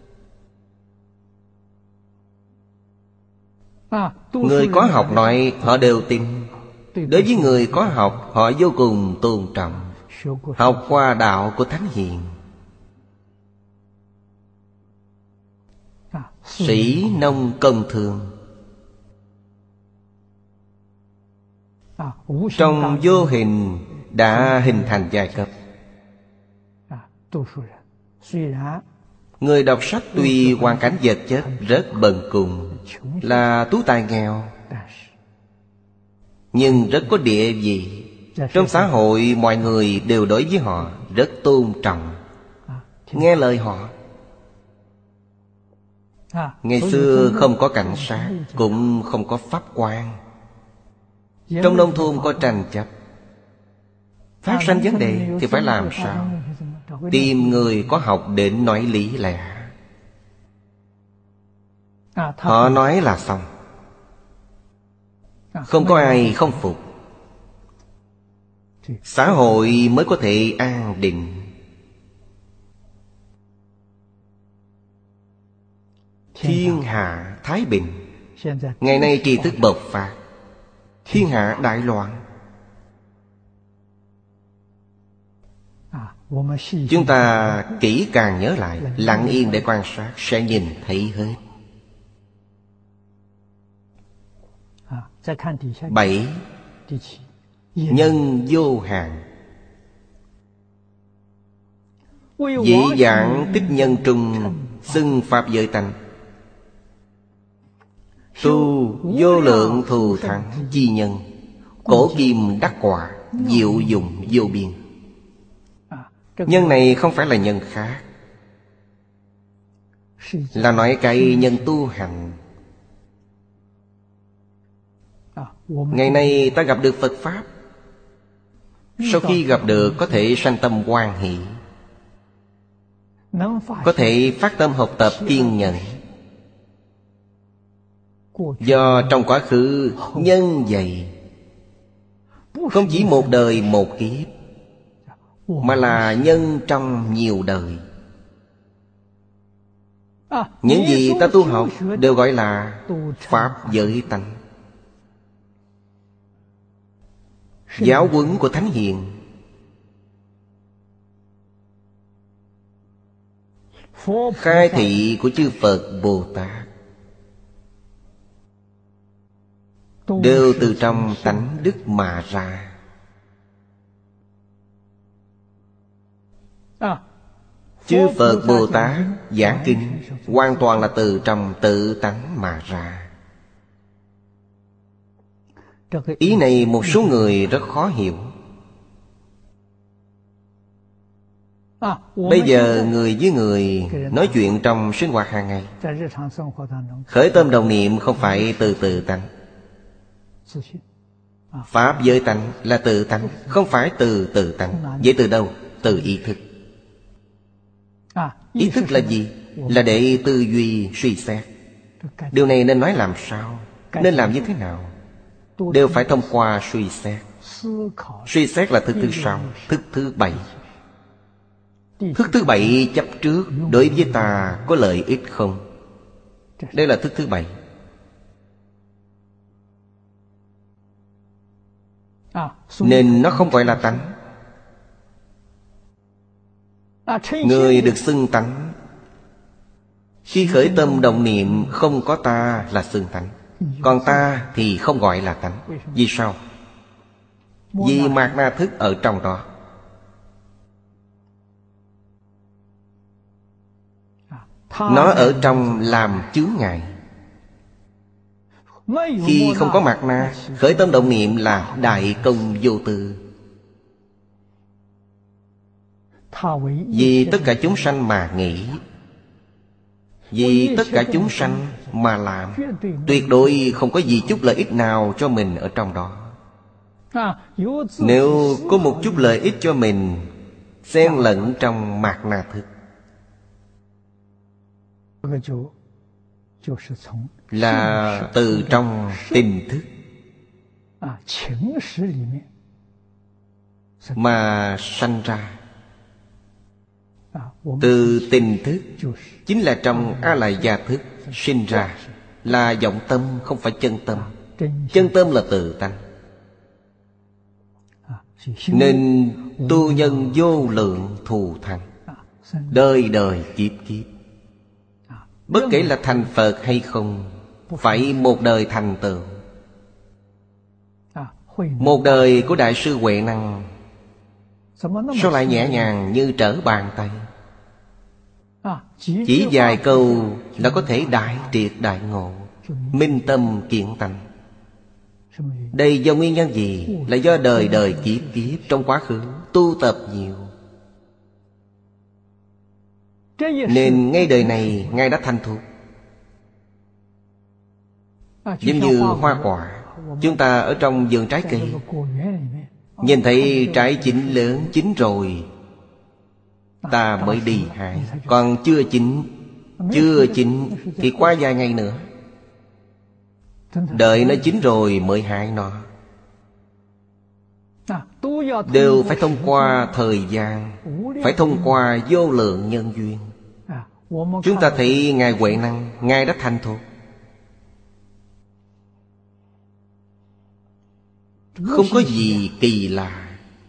Người có học nói họ đều tin. Đối với người có học, họ vô cùng tôn trọng. Học qua đạo của Thánh Hiền. Sĩ nông công thương. Trong vô hình đã hình thành giai cấp. Người đọc sách tuy hoàn cảnh vật chất rất bần cùng, là tú tài nghèo, nhưng rất có địa vị. Trong xã hội mọi người đều đối với họ rất tôn trọng. nghe lời họ. Ngày xưa không có cảnh sát, cũng không có pháp quan. Trong nông thôn có tranh chấp, phát sinh vấn đề thì phải làm sao? Tìm người có học để nói lý lẽ. Họ nói là xong, không có ai không phục. Xã hội mới có thể an định. Thiên hạ thái bình. Ngày nay tri thức bộc phát, thiên hạ đại loạn. Chúng ta kỹ càng nhớ lại, lặng yên để quan sát, sẽ nhìn thấy hết. 7. Nhân vô hạn. Dĩ vãng tích nhân trung, xưng pháp giới tánh. Tu vô lượng thù thắng chi nhân, cổ kim đắc quả, diệu dụng vô biên. Nhân này không phải là nhân khác, là nói cái nhân tu hành. Ngày nay ta gặp được Phật Pháp, sau khi gặp được có thể sanh tâm hoan hỷ, có thể phát tâm học tập kiên nhẫn. Do trong quá khứ nhân dày, không chỉ một đời một kiếp, mà là nhân trong nhiều đời. Những gì ta tu học đều gọi là pháp giới tánh. Giáo huấn của Thánh Hiền, khai thị của chư Phật Bồ Tát, đều từ trong tánh đức mà ra. Chư Phật Bồ Tát giảng kinh hoàn toàn là từ trong tự tánh mà ra. Ý này một số người rất khó hiểu. Bây giờ người với người nói chuyện trong sinh hoạt hàng ngày, khởi tâm đồng niệm không phải từ tự tánh. Pháp giới tánh là tự tánh, không phải từ tự tánh. Vậy từ đâu? Từ ý thức. Ý thức là gì? Là để tư duy suy xét. Điều này nên nói làm sao? Nên làm như thế nào? Đều phải thông qua suy xét. Suy xét là thức thứ 6, thức thứ 7. Thức thứ 7 chấp trước đối với ta có lợi ích không? Đây là thức thứ 7. Nên nó không gọi là tánh. Người được xưng tánh khi khởi tâm động niệm không có ta là xưng tánh. Còn ta thì không gọi là tánh. Vì sao? Vì mạt na thức ở trong đó. Nó ở trong làm chướng ngại. Khi không có mạt na, khởi tâm động niệm là đại công vô tư. Vì tất cả chúng sanh mà nghĩ, vì tất cả chúng sanh mà làm, tuyệt đối không có gì chút lợi ích nào cho mình ở trong đó. Nếu có một chút lợi ích cho mình xen lẫn trong mạt na thức, là từ trong tình thức mà sanh ra. Từ tình thức chính là trong A Lại Gia thức sinh ra, là vọng tâm, không phải chân tâm. Chân tâm là tự tánh. Nên tu nhân vô lượng thù thắng, đời đời kiếp kiếp. Bất kể là thành Phật hay không, phải một đời thành tựu. Một đời của Đại sư Huệ Năng sao lại nhẹ nhàng như trở bàn tay? Chỉ vài câu là có thể đại triệt đại ngộ, minh tâm kiện tánh. Đây do nguyên nhân gì? Là do đời đời kiếp kiếp trong quá khứ tu tập nhiều. Nên ngay đời này Ngài đã thành thục. Giống như hoa quả, chúng ta ở trong vườn trái cây, nhìn thấy trái chín lớn, chín rồi ta mới đi hái. Còn chưa chín thì qua vài ngày nữa, đợi nó chín rồi mới hái nó. Đều phải thông qua thời gian, phải thông qua vô lượng nhân duyên. Chúng ta thấy Ngài Huệ Năng, Ngài đã thành thục. Không có gì kỳ lạ.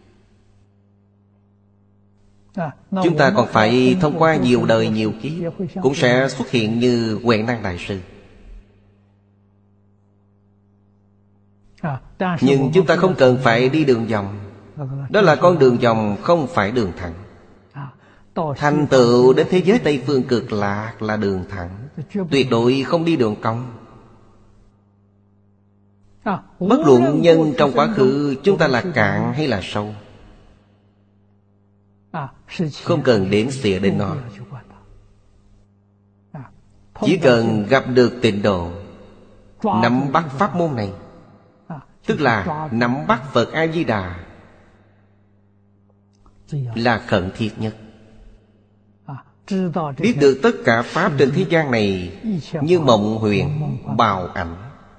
Chúng ta còn phải thông qua nhiều đời nhiều kiếp, cũng sẽ xuất hiện như Huệ Năng Đại Sư. Nhưng chúng ta không cần phải đi đường vòng. Đó là con đường vòng, không phải đường thẳng. Thành tựu đến thế giới Tây Phương Cực Lạc là đường thẳng, tuyệt đối không đi đường cong. Bất luận nhân trong quá khứ chúng ta là cạn hay là sâu, không cần đếm xỉa đến nó. Chỉ cần gặp được tịnh độ, nắm bắt pháp môn này, tức là nắm bắt Phật A-di-đà, là khẩn thiết nhất. Biết được tất cả pháp trên thế gian này như mộng huyền, bào ảnh,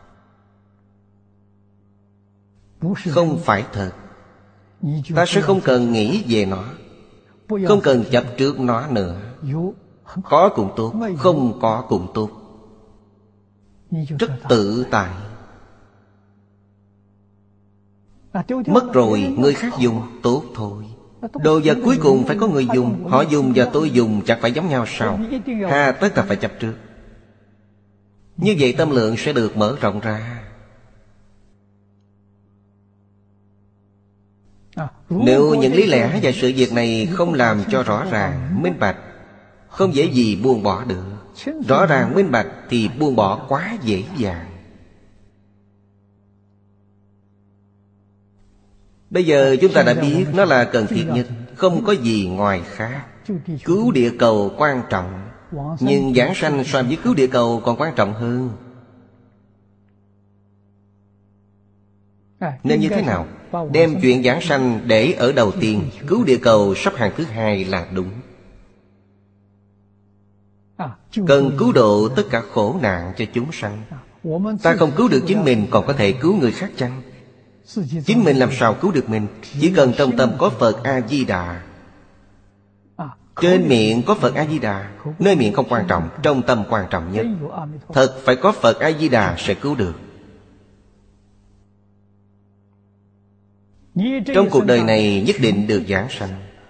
không phải thật. Ta sẽ không cần nghĩ về nó, không cần chấp trước nó nữa. Có cũng tốt, không có cũng tốt, rất tự tại. Mất rồi người khác dùng, tốt thôi. Đồ vật cuối cùng phải có người dùng. Họ dùng và tôi dùng chẳng phải giống nhau sao? Hà tất là phải chấp trước. Như vậy tâm lượng sẽ được mở rộng ra. Nếu những lý lẽ và sự việc này không làm cho rõ ràng, minh bạch, không dễ gì buông bỏ được. Rõ ràng minh bạch thì buông bỏ quá dễ dàng. Bây giờ chúng ta đã biết nó là cần thiết nhất, không có gì ngoài khác. Cứu địa cầu quan trọng, nhưng giảng sanh so với cứu địa cầu còn quan trọng hơn. Nên như thế nào? Đem chuyện giảng sanh để ở đầu tiên, cứu địa cầu sắp hàng thứ hai là đúng. Cần cứu độ tất cả khổ nạn cho chúng sanh. Ta không cứu được chính mình, còn có thể cứu người khác chăng? Chính mình làm sao cứu được mình? Chỉ cần trong tâm có Phật A-di-đà. Trên miệng có Phật A-di-đà, nơi miệng không quan trọng, trong tâm quan trọng nhất. Thật phải có Phật A-di-đà sẽ cứu được. Trong cuộc đời này nhất định được giảng sanh.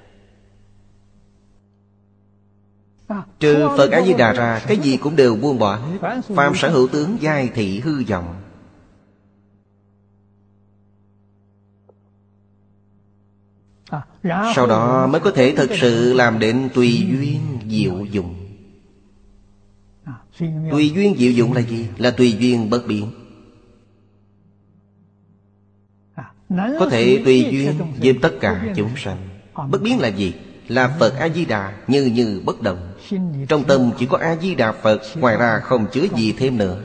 Trừ Phật A-di-đà ra, cái gì cũng đều buông bỏ hết. Phàm sở hữu tướng giai thị hư vọng. Sau đó mới có thể thực sự làm đến tùy duyên diệu dụng. Tùy duyên diệu dụng là gì? Là tùy duyên bất biến. Có thể tùy duyên với tất cả chúng sanh. Bất biến là gì? Là Phật A-di-đà như như bất động. Trong tâm chỉ có A-di-đà Phật, ngoài ra không chứa gì thêm nữa.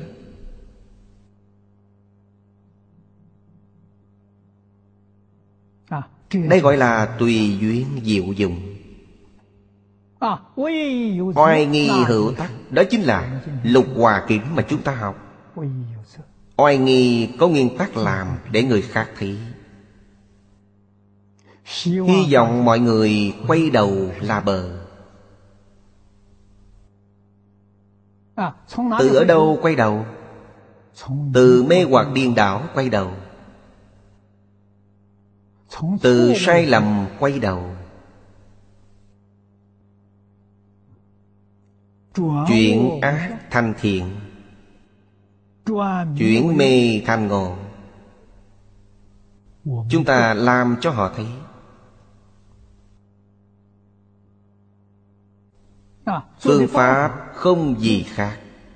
Đây gọi là tùy duyên diệu dụng. Oai nghi hữu tắc, đó chính là Lục Hòa Kiếm mà chúng ta học. Oai nghi có nguyên tắc làm để người khác thấy. Hy vọng mọi người quay đầu là bờ. Từ ở đâu quay đầu? Từ mê hoặc điên đảo quay đầu. Từ sai lầm quay đầu. Chuyển ác thành thiện, chuyển mê thành ngộ. Chúng ta làm cho họ thấy. Phương pháp không gì khác,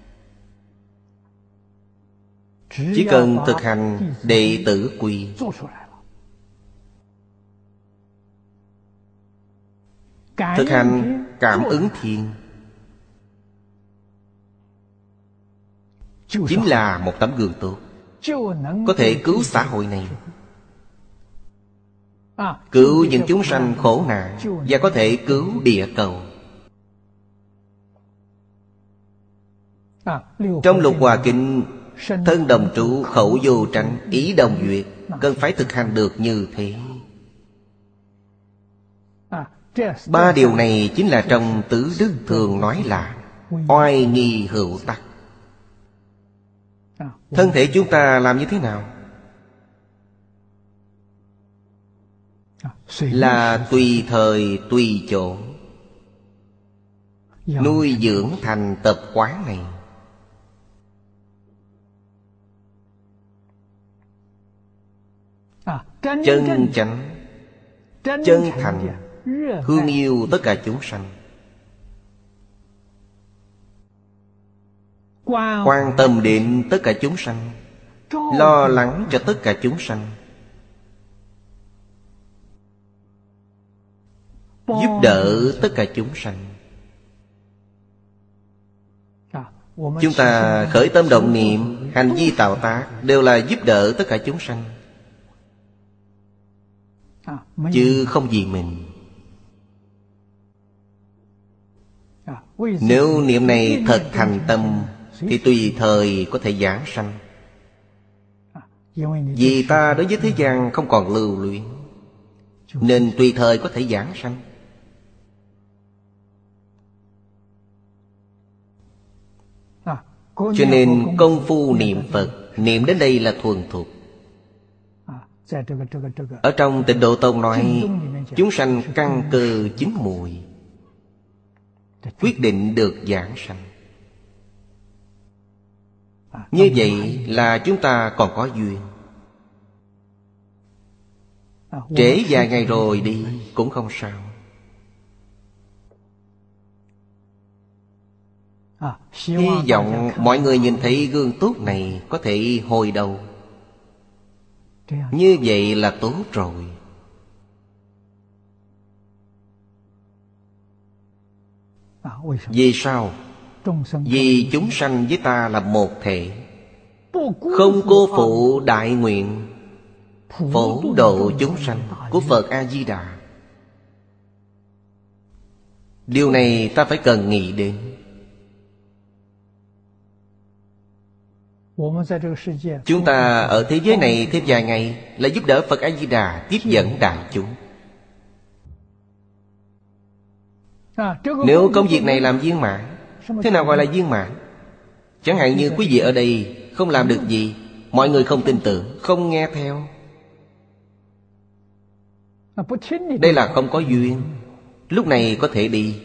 chỉ cần thực hành đệ tử quy. Thực hành cảm ứng thiên chính là một tấm gương tốt, có thể cứu xã hội này, cứu những chúng sanh khổ nạn, và có thể cứu địa cầu. Trong Lục Hòa Kinh, thân đồng trụ, khẩu vô tranh, ý đồng duyệt, cần phải thực hành được như thế. Ba điều này chính là trong Tứ Đức thường nói là oai nghi hữu tắc. Thân thể chúng ta làm như thế nào? Là tùy thời tùy chỗ nuôi dưỡng thành tập quán này. Chân chánh, chân thành, thương yêu tất cả chúng sanh, quan tâm đến tất cả chúng sanh, lo lắng cho tất cả chúng sanh, giúp đỡ tất cả chúng sanh. Chúng ta khởi tâm động niệm, hành vi tạo tác đều là giúp đỡ tất cả chúng sanh, chứ không vì mình. Nếu niệm này thật thành tâm thì tùy thời có thể giảng sanh. Vì ta đối với thế gian không còn lưu luyến, nên tùy thời có thể giảng sanh. Cho nên công phu niệm Phật, niệm đến đây là thuần thục. Ở trong Tịnh Độ Tông nói, chúng sanh căn cơ chín mùi, quyết định được giảng sanh. Như vậy là chúng ta còn có duyên. Trễ vài ngày rồi đi cũng không sao. Hy vọng mọi người nhìn thấy gương tốt này có thể hồi đầu. Như vậy là tốt rồi. Vì sao? Vì chúng sanh với ta là một thể, không cô phụ đại nguyện phổ độ chúng sanh của Phật A-di-đà. Điều này ta phải cần nghĩ đến. Chúng ta ở thế giới này thêm vài ngày là giúp đỡ Phật A-di-đà tiếp dẫn đại chúng. Nếu công việc này làm viên mãn, thế nào gọi là viên mãn? Chẳng hạn như quý vị ở đây không làm được gì, mọi người không tin tưởng, không nghe theo, đây là không có duyên. Lúc này có thể đi.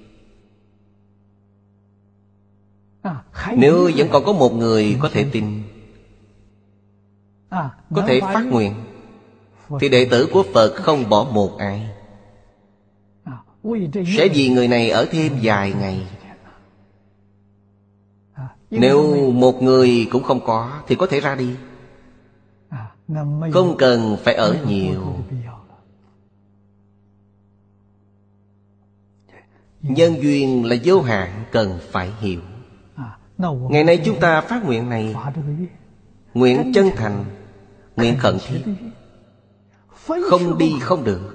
Nếu vẫn còn có một người có thể tin, có thể phát nguyện, thì đệ tử của Phật không bỏ một ai, sẽ vì người này ở thêm vài ngày. Nếu một người cũng không có thì có thể ra đi, không cần phải ở nhiều. Nhân duyên là vô hạn, cần phải hiểu. Ngày nay chúng ta phát nguyện này, nguyện chân thành, nguyện khẩn thiết, không đi không được.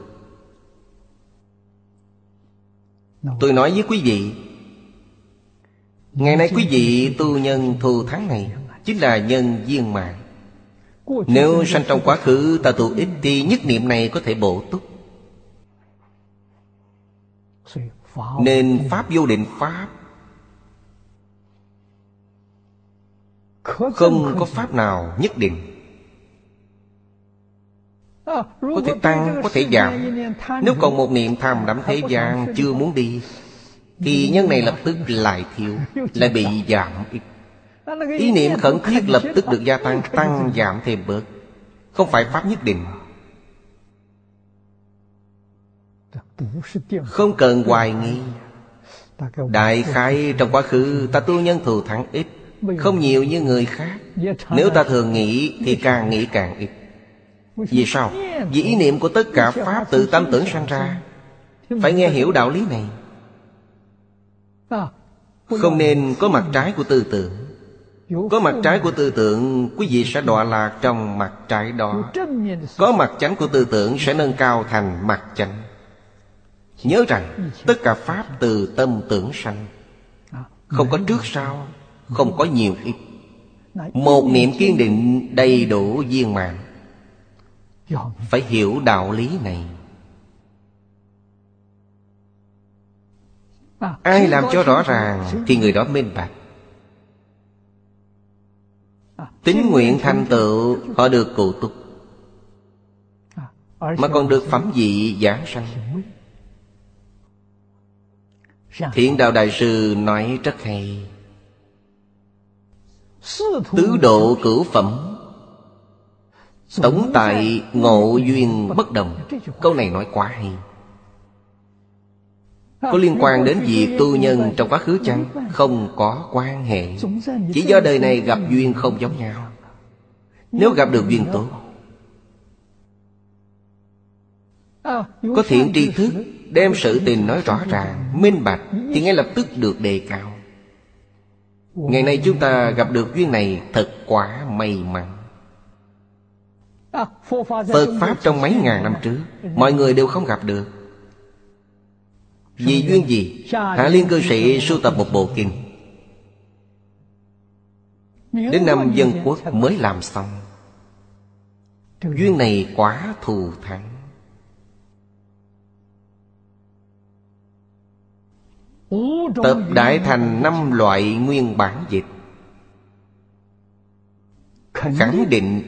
Tôi nói với quý vị, ngày nay quý vị tu nhân thù thắng này chính là nhân viên mạng. Nếu sanh trong quá khứ ta tu ít thì nhất niệm này có thể bổ túc. Nên Pháp vô định Pháp, không có Pháp nào nhất định. Có thể tăng, có thể giảm. Nếu còn một niệm tham đắm thế gian chưa muốn đi, thì nhân này lập tức lại thiếu, lại bị giảm ít. Ý niệm khẩn thiết lập tức được gia tăng, tăng giảm thêm bớt. Không phải Pháp nhất định. Không cần hoài nghi. Đại khái trong quá khứ ta tu nhân thù thắng ít, không nhiều như người khác. Nếu ta thường nghĩ thì càng nghĩ càng ít. Vì sao? Vì ý niệm của tất cả Pháp từ tâm tưởng sanh ra. Phải nghe hiểu đạo lý này. Không nên có mặt trái của tư tưởng. Có mặt trái của tư tưởng, quý vị sẽ đọa lạc trong mặt trái đó. Có mặt chánh của tư tưởng sẽ nâng cao thành mặt chánh. Nhớ rằng tất cả pháp từ tâm tưởng sanh. Không có trước sau, không có nhiều ít. Một niệm kiên định đầy đủ viên mãn. Phải hiểu đạo lý này. Ai làm cho rõ ràng thì người đó minh bạch. Tín nguyện thành tựu, họ được cụ túc, mà còn được phẩm vị giảng sanh. Thiện Đạo Đại Sư nói rất hay: tứ độ cửu phẩm, tổng tại ngộ duyên bất đồng. Câu này nói quá hay. Có liên quan đến việc tu nhân trong quá khứ chăng? Không có quan hệ. Chỉ do đời này gặp duyên không giống nhau. Nếu gặp được duyên tốt, có thiện tri thức, đem sự tình nói rõ ràng, minh bạch, thì ngay lập tức được đề cao. Ngày nay chúng ta gặp được duyên này thật quá may mắn. Phật Pháp trong mấy ngàn năm trước, mọi người đều không gặp được. Vì duyên gì? Hạ Liên cư sĩ sưu tập một bộ kinh, đến năm Dân Quốc mới làm xong. Duyên này quá thù thắng. Tập đại thành 5 loại nguyên bản dịch, khẳng định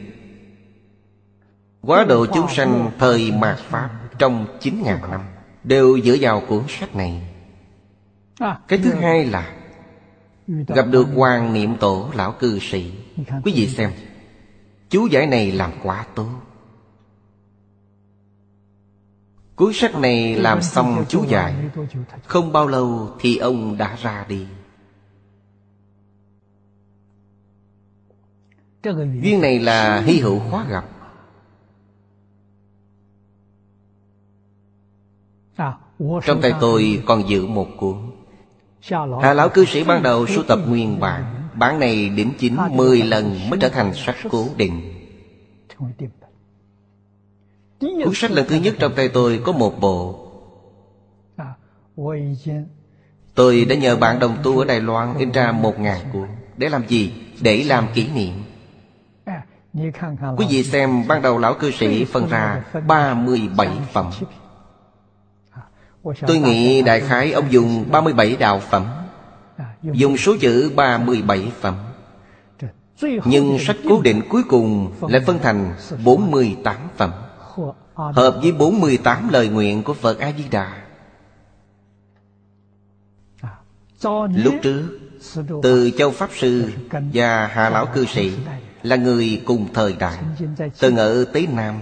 quá độ chúng sanh thời mạt Pháp trong 9.000 năm đều dựa vào cuốn sách này. Cái thứ hai là gặp được Hoàng Niệm Tổ lão cư sĩ. Quý vị xem, chú giải này làm quá tốt. Cuốn sách này làm xong chú giải, không bao lâu thì ông đã ra đi. Duyên này là hy hữu khó gặp. Trong tay tôi còn giữ một cuốn. Hạ lão cư sĩ ban đầu sưu tập nguyên bản. Bản này đính chính 10 lần mới trở thành sách cố định. Cuốn sách lần thứ nhất trong tay tôi có một bộ. Tôi đã nhờ bạn đồng tu ở Đài Loan in ra 1.000 cuốn. Để làm gì? Để làm kỷ niệm. Quý vị xem, ban đầu lão cư sĩ phân ra 37 phẩm. Tôi nghĩ đại khái ông dùng 37 đạo phẩm, dùng số chữ 37 phẩm. Nhưng sách cố định cuối cùng lại phân thành 48 phẩm, hợp với 48 lời nguyện của Phật A-di-đà. Lúc trước, Từ Châu Pháp Sư và Hạ lão cư sĩ là người cùng thời đại, từng ở Tế Nam,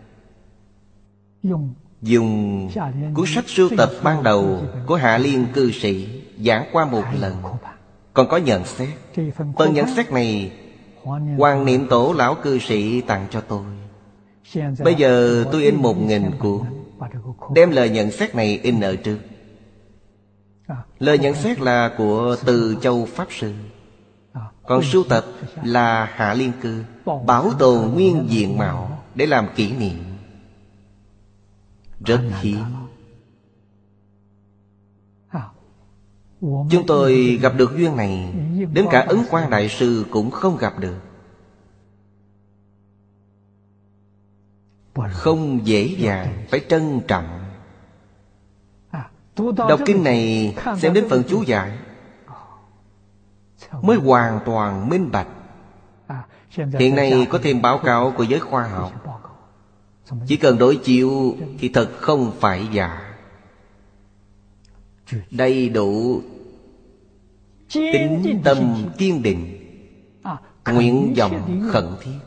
dùng cuốn sách sưu tập ban đầu của Hạ Liên cư sĩ giảng qua một lần. Còn có nhận xét. Phần nhận xét này Hoàng Niệm Tổ lão cư sĩ tặng cho tôi. Bây giờ tôi in 1.000 cuốn, đem lời nhận xét này in ở trước. Lời nhận xét là của Từ Châu Pháp Sư, còn sưu tập là Hạ Liên cư, bảo tồn nguyên diện mạo để làm kỷ niệm. Rất hiếm. Chúng tôi gặp được duyên này, đến cả Ấn Quang Đại Sư cũng không gặp được. Không dễ dàng, phải trân trọng. Đọc kinh này, xem đến phần chú giải, mới hoàn toàn minh bạch. Hiện nay có thêm báo cáo của giới khoa học, chỉ cần đối chiếu thì thật không phải giả. Đầy đủ tín tâm kiên định, nguyện vọng khẩn thiết.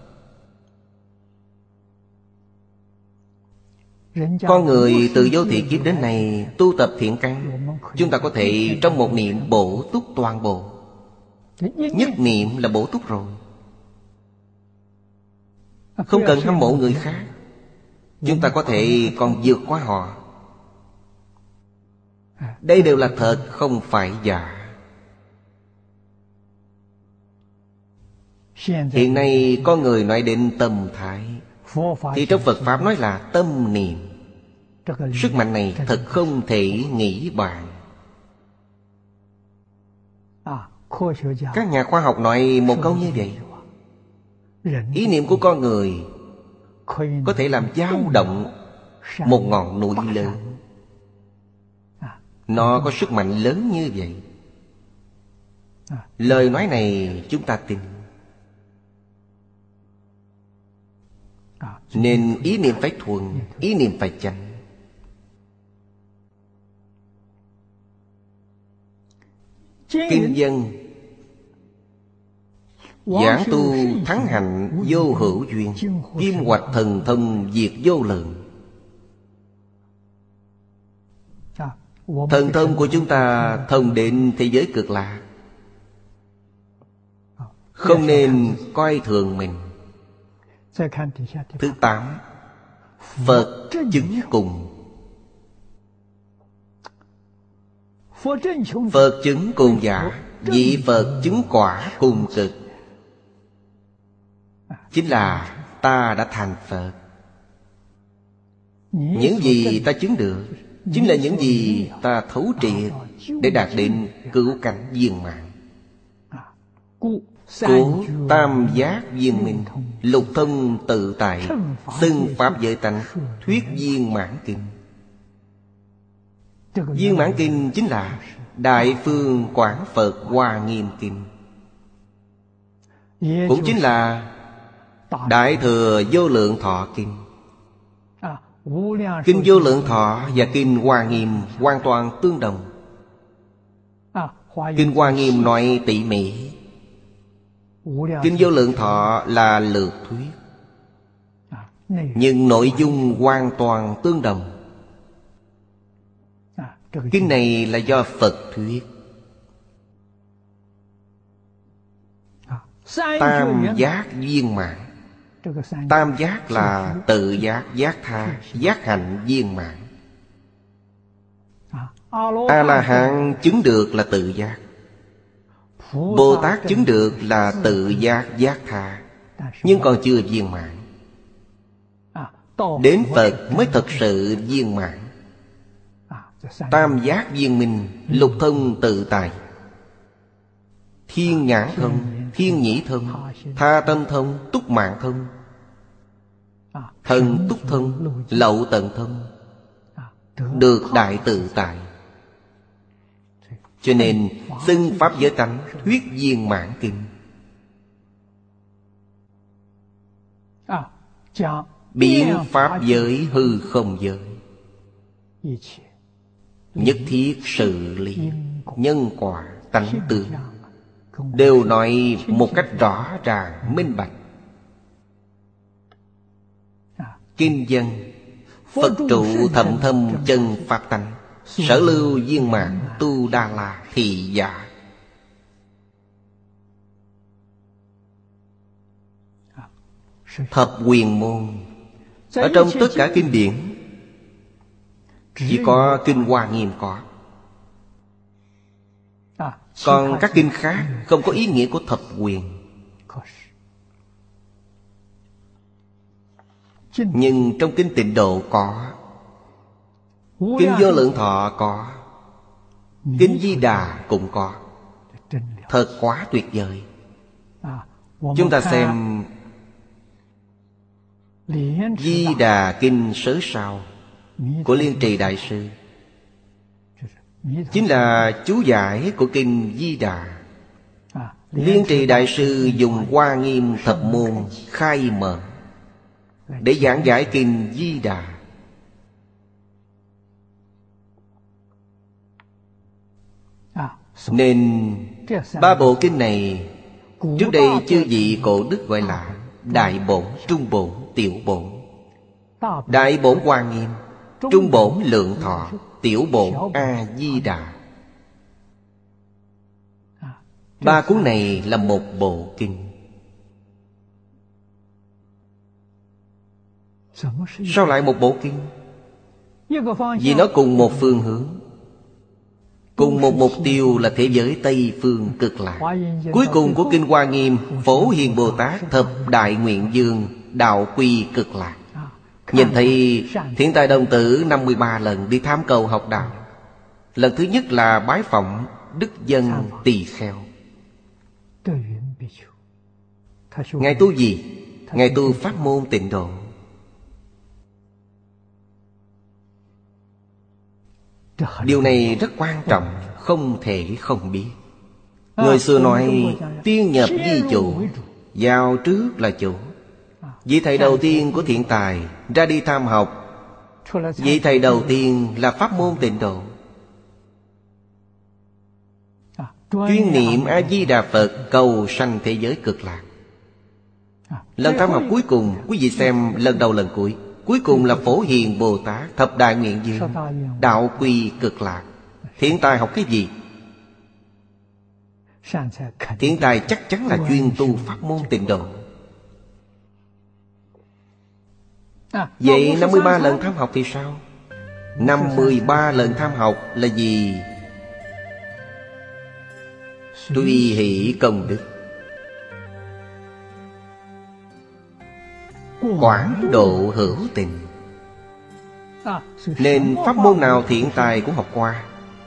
Con người từ vô thị kiếp đến nay tu tập thiện căn, chúng ta có thể trong một niệm bổ túc toàn bộ. Nhất niệm là bổ túc rồi, không cần hâm mộ người khác. Chúng ta có thể còn vượt qua họ. Đây đều là thật, không phải giả. Hiện nay có người nói đến tâm thái, thì trong Phật Pháp nói là tâm niệm. Sức mạnh này thật không thể nghĩ bàn. Các nhà khoa học nói một câu như vậy: ý niệm của con người có thể làm dao động một ngọn núi lớn. Nó có sức mạnh lớn như vậy. Lời nói này chúng ta tin. Nên ý niệm phải thuần, ý niệm phải chánh. Kinh dân giảng tu thắng hạnh vô hữu duyên, kim hoạch thần thông diệt vô lượng. Thần thông của chúng ta thông đến thế giới cực lạc. Không nên coi thường mình. Thứ 8, Phật chứng cùng. Phật chứng cùng giả, vị Phật chứng quả cùng cực. Chính là ta đã thành Phật. Những gì ta chứng được chính là những gì ta thấu triệt để đạt đến cứu cảnh viên mãn. Cố tam giác viên minh, lục thông tự tại, xưng pháp giới tánh, thuyết viên mãn kinh. Viên mãn kinh chính là Đại Phương Quảng Phật Hoa Nghiêm Kinh, cũng chính là Đại Thừa Vô Lượng Thọ Kinh. Kinh Vô Lượng Thọ và Kinh Hoa Nghiêm hoàn toàn tương đồng. Kinh Hoa Nghiêm nói tỉ mỉ, Kinh Vô Lượng Thọ là lược thuyết, nhưng nội dung hoàn toàn tương đồng. Kinh này là do Phật thuyết. Tam giác viên mãn. Tam giác là tự giác, giác tha, giác hạnh viên mãn. A-la-hán chứng được là tự giác, Bồ Tát chứng được là tự giác, giác tha, nhưng còn chưa viên mãn. Đến Phật mới thật sự viên mãn. Tam giác viên minh, lục thông tự tại, thiên nhãn thông, thiên nhĩ thông, tha tâm thông, túc mạng thông, thần túc thông, lậu tận thông, được đại tự tại. Cho nên xưng pháp giới tánh, thuyết viên mãn kinh. Biến pháp giới hư không giới, nhất thiết sự lý, nhân quả, tánh tướng, đều nói một cách rõ ràng minh bạch. Kinh văn: Phật trụ thậm thâm chân pháp tánh, sở lưu viên mãn tu đa la thị giả. Thập quyền môn ở trong tất cả kinh điển chỉ có Kinh Hoa Nghiêm có. Còn các kinh khác không có ý nghĩa của thập quyền. Nhưng trong Kinh Tịnh Độ có, Kinh Vô Lượng Thọ có, Kinh Di Đà cũng có. Thật quá tuyệt vời. Chúng ta xem Di Đà Kinh Sớ Sao của Liên Trì Đại Sư, chính là chú giải của Kinh Di Đà. Liên Trì Đại Sư dùng Hoa Nghiêm thập môn khai mở để giảng giải Kinh Di Đà. Nên ba bộ kinh này trước đây chư vị cổ đức gọi là Đại Bổn, Trung Bổn, Tiểu Bổn. Đại Bổn Hoa Nghiêm, Trung Bổn Lượng Thọ, Tiểu Bổn A Di Đà. Ba cuốn này là một bộ kinh. Sao lại một bộ kinh? Vì nó cùng một phương hướng. Cùng một mục tiêu là thế giới Tây Phương Cực Lạc. Cuối cùng của Kinh Hoa Nghiêm, Phổ Hiền Bồ Tát thập đại nguyện dương, đạo quy Cực Lạc. Nhìn thấy Thiện Tài Đồng Tử 53 lần đi tham cầu học đạo. Lần thứ nhất là bái phỏng Đức Dân Tỳ Kheo. Ngài tu gì? Ngài tu pháp môn Tịnh Độ. Điều này rất quan trọng, không thể không biết. Người xưa nói tiên nhập di chủ, vào trước là chủ. Vị thầy đầu tiên của Thiện Tài ra đi tham học. Vị thầy đầu tiên là pháp môn Tịnh Độ. Chuyên niệm A-di-đà Phật cầu sanh thế giới Cực Lạc. Lần tham học cuối cùng, quý vị xem lần đầu lần cuối. Cuối cùng là Phổ Hiền Bồ Tát thập đại nguyện dương, đạo quy Cực Lạc. Thiện Tài học cái gì? Thiện Tài chắc chắn là chuyên tu pháp môn Tịnh Độ. Vậy 53 lần tham học thì sao? 53 lần tham học là gì? Tuy hỷ công đức, quảng độ hữu tình. Nên pháp môn nào Thiện Tài cũng học qua.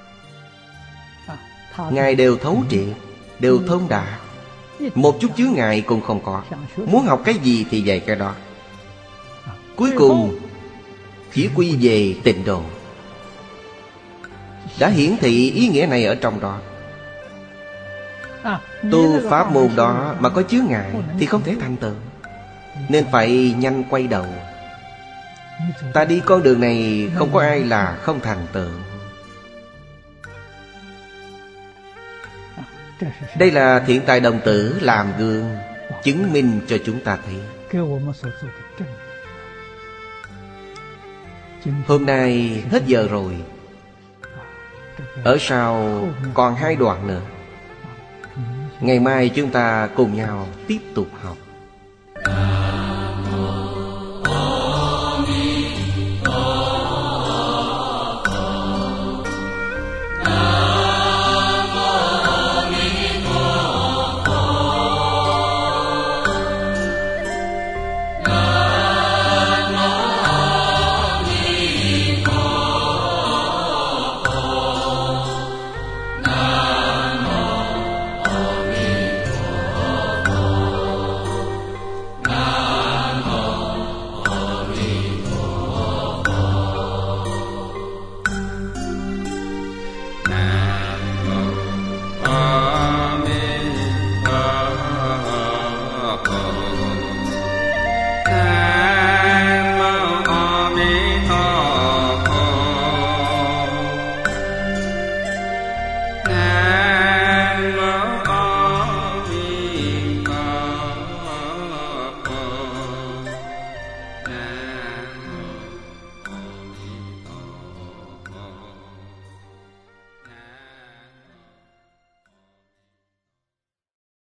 Ngài đều thấu triệt, đều thông đạt, một chút chướng ngại cũng không có. Muốn học cái gì thì dạy cái đó. Cuối cùng chỉ quy về Tịnh Độ. Đã hiển thị ý nghĩa này ở trong đó. Tu pháp môn đó mà có chướng ngại thì không thể thành tựu, nên phải nhanh quay đầu. Ta đi con đường này không có ai là không thành tựu. Đây là Thiện Tài Đồng Tử làm gương, chứng minh cho chúng ta thấy. Hôm nay hết giờ rồi. Ở sau còn 2 đoạn nữa. Ngày mai chúng ta cùng nhau tiếp tục học.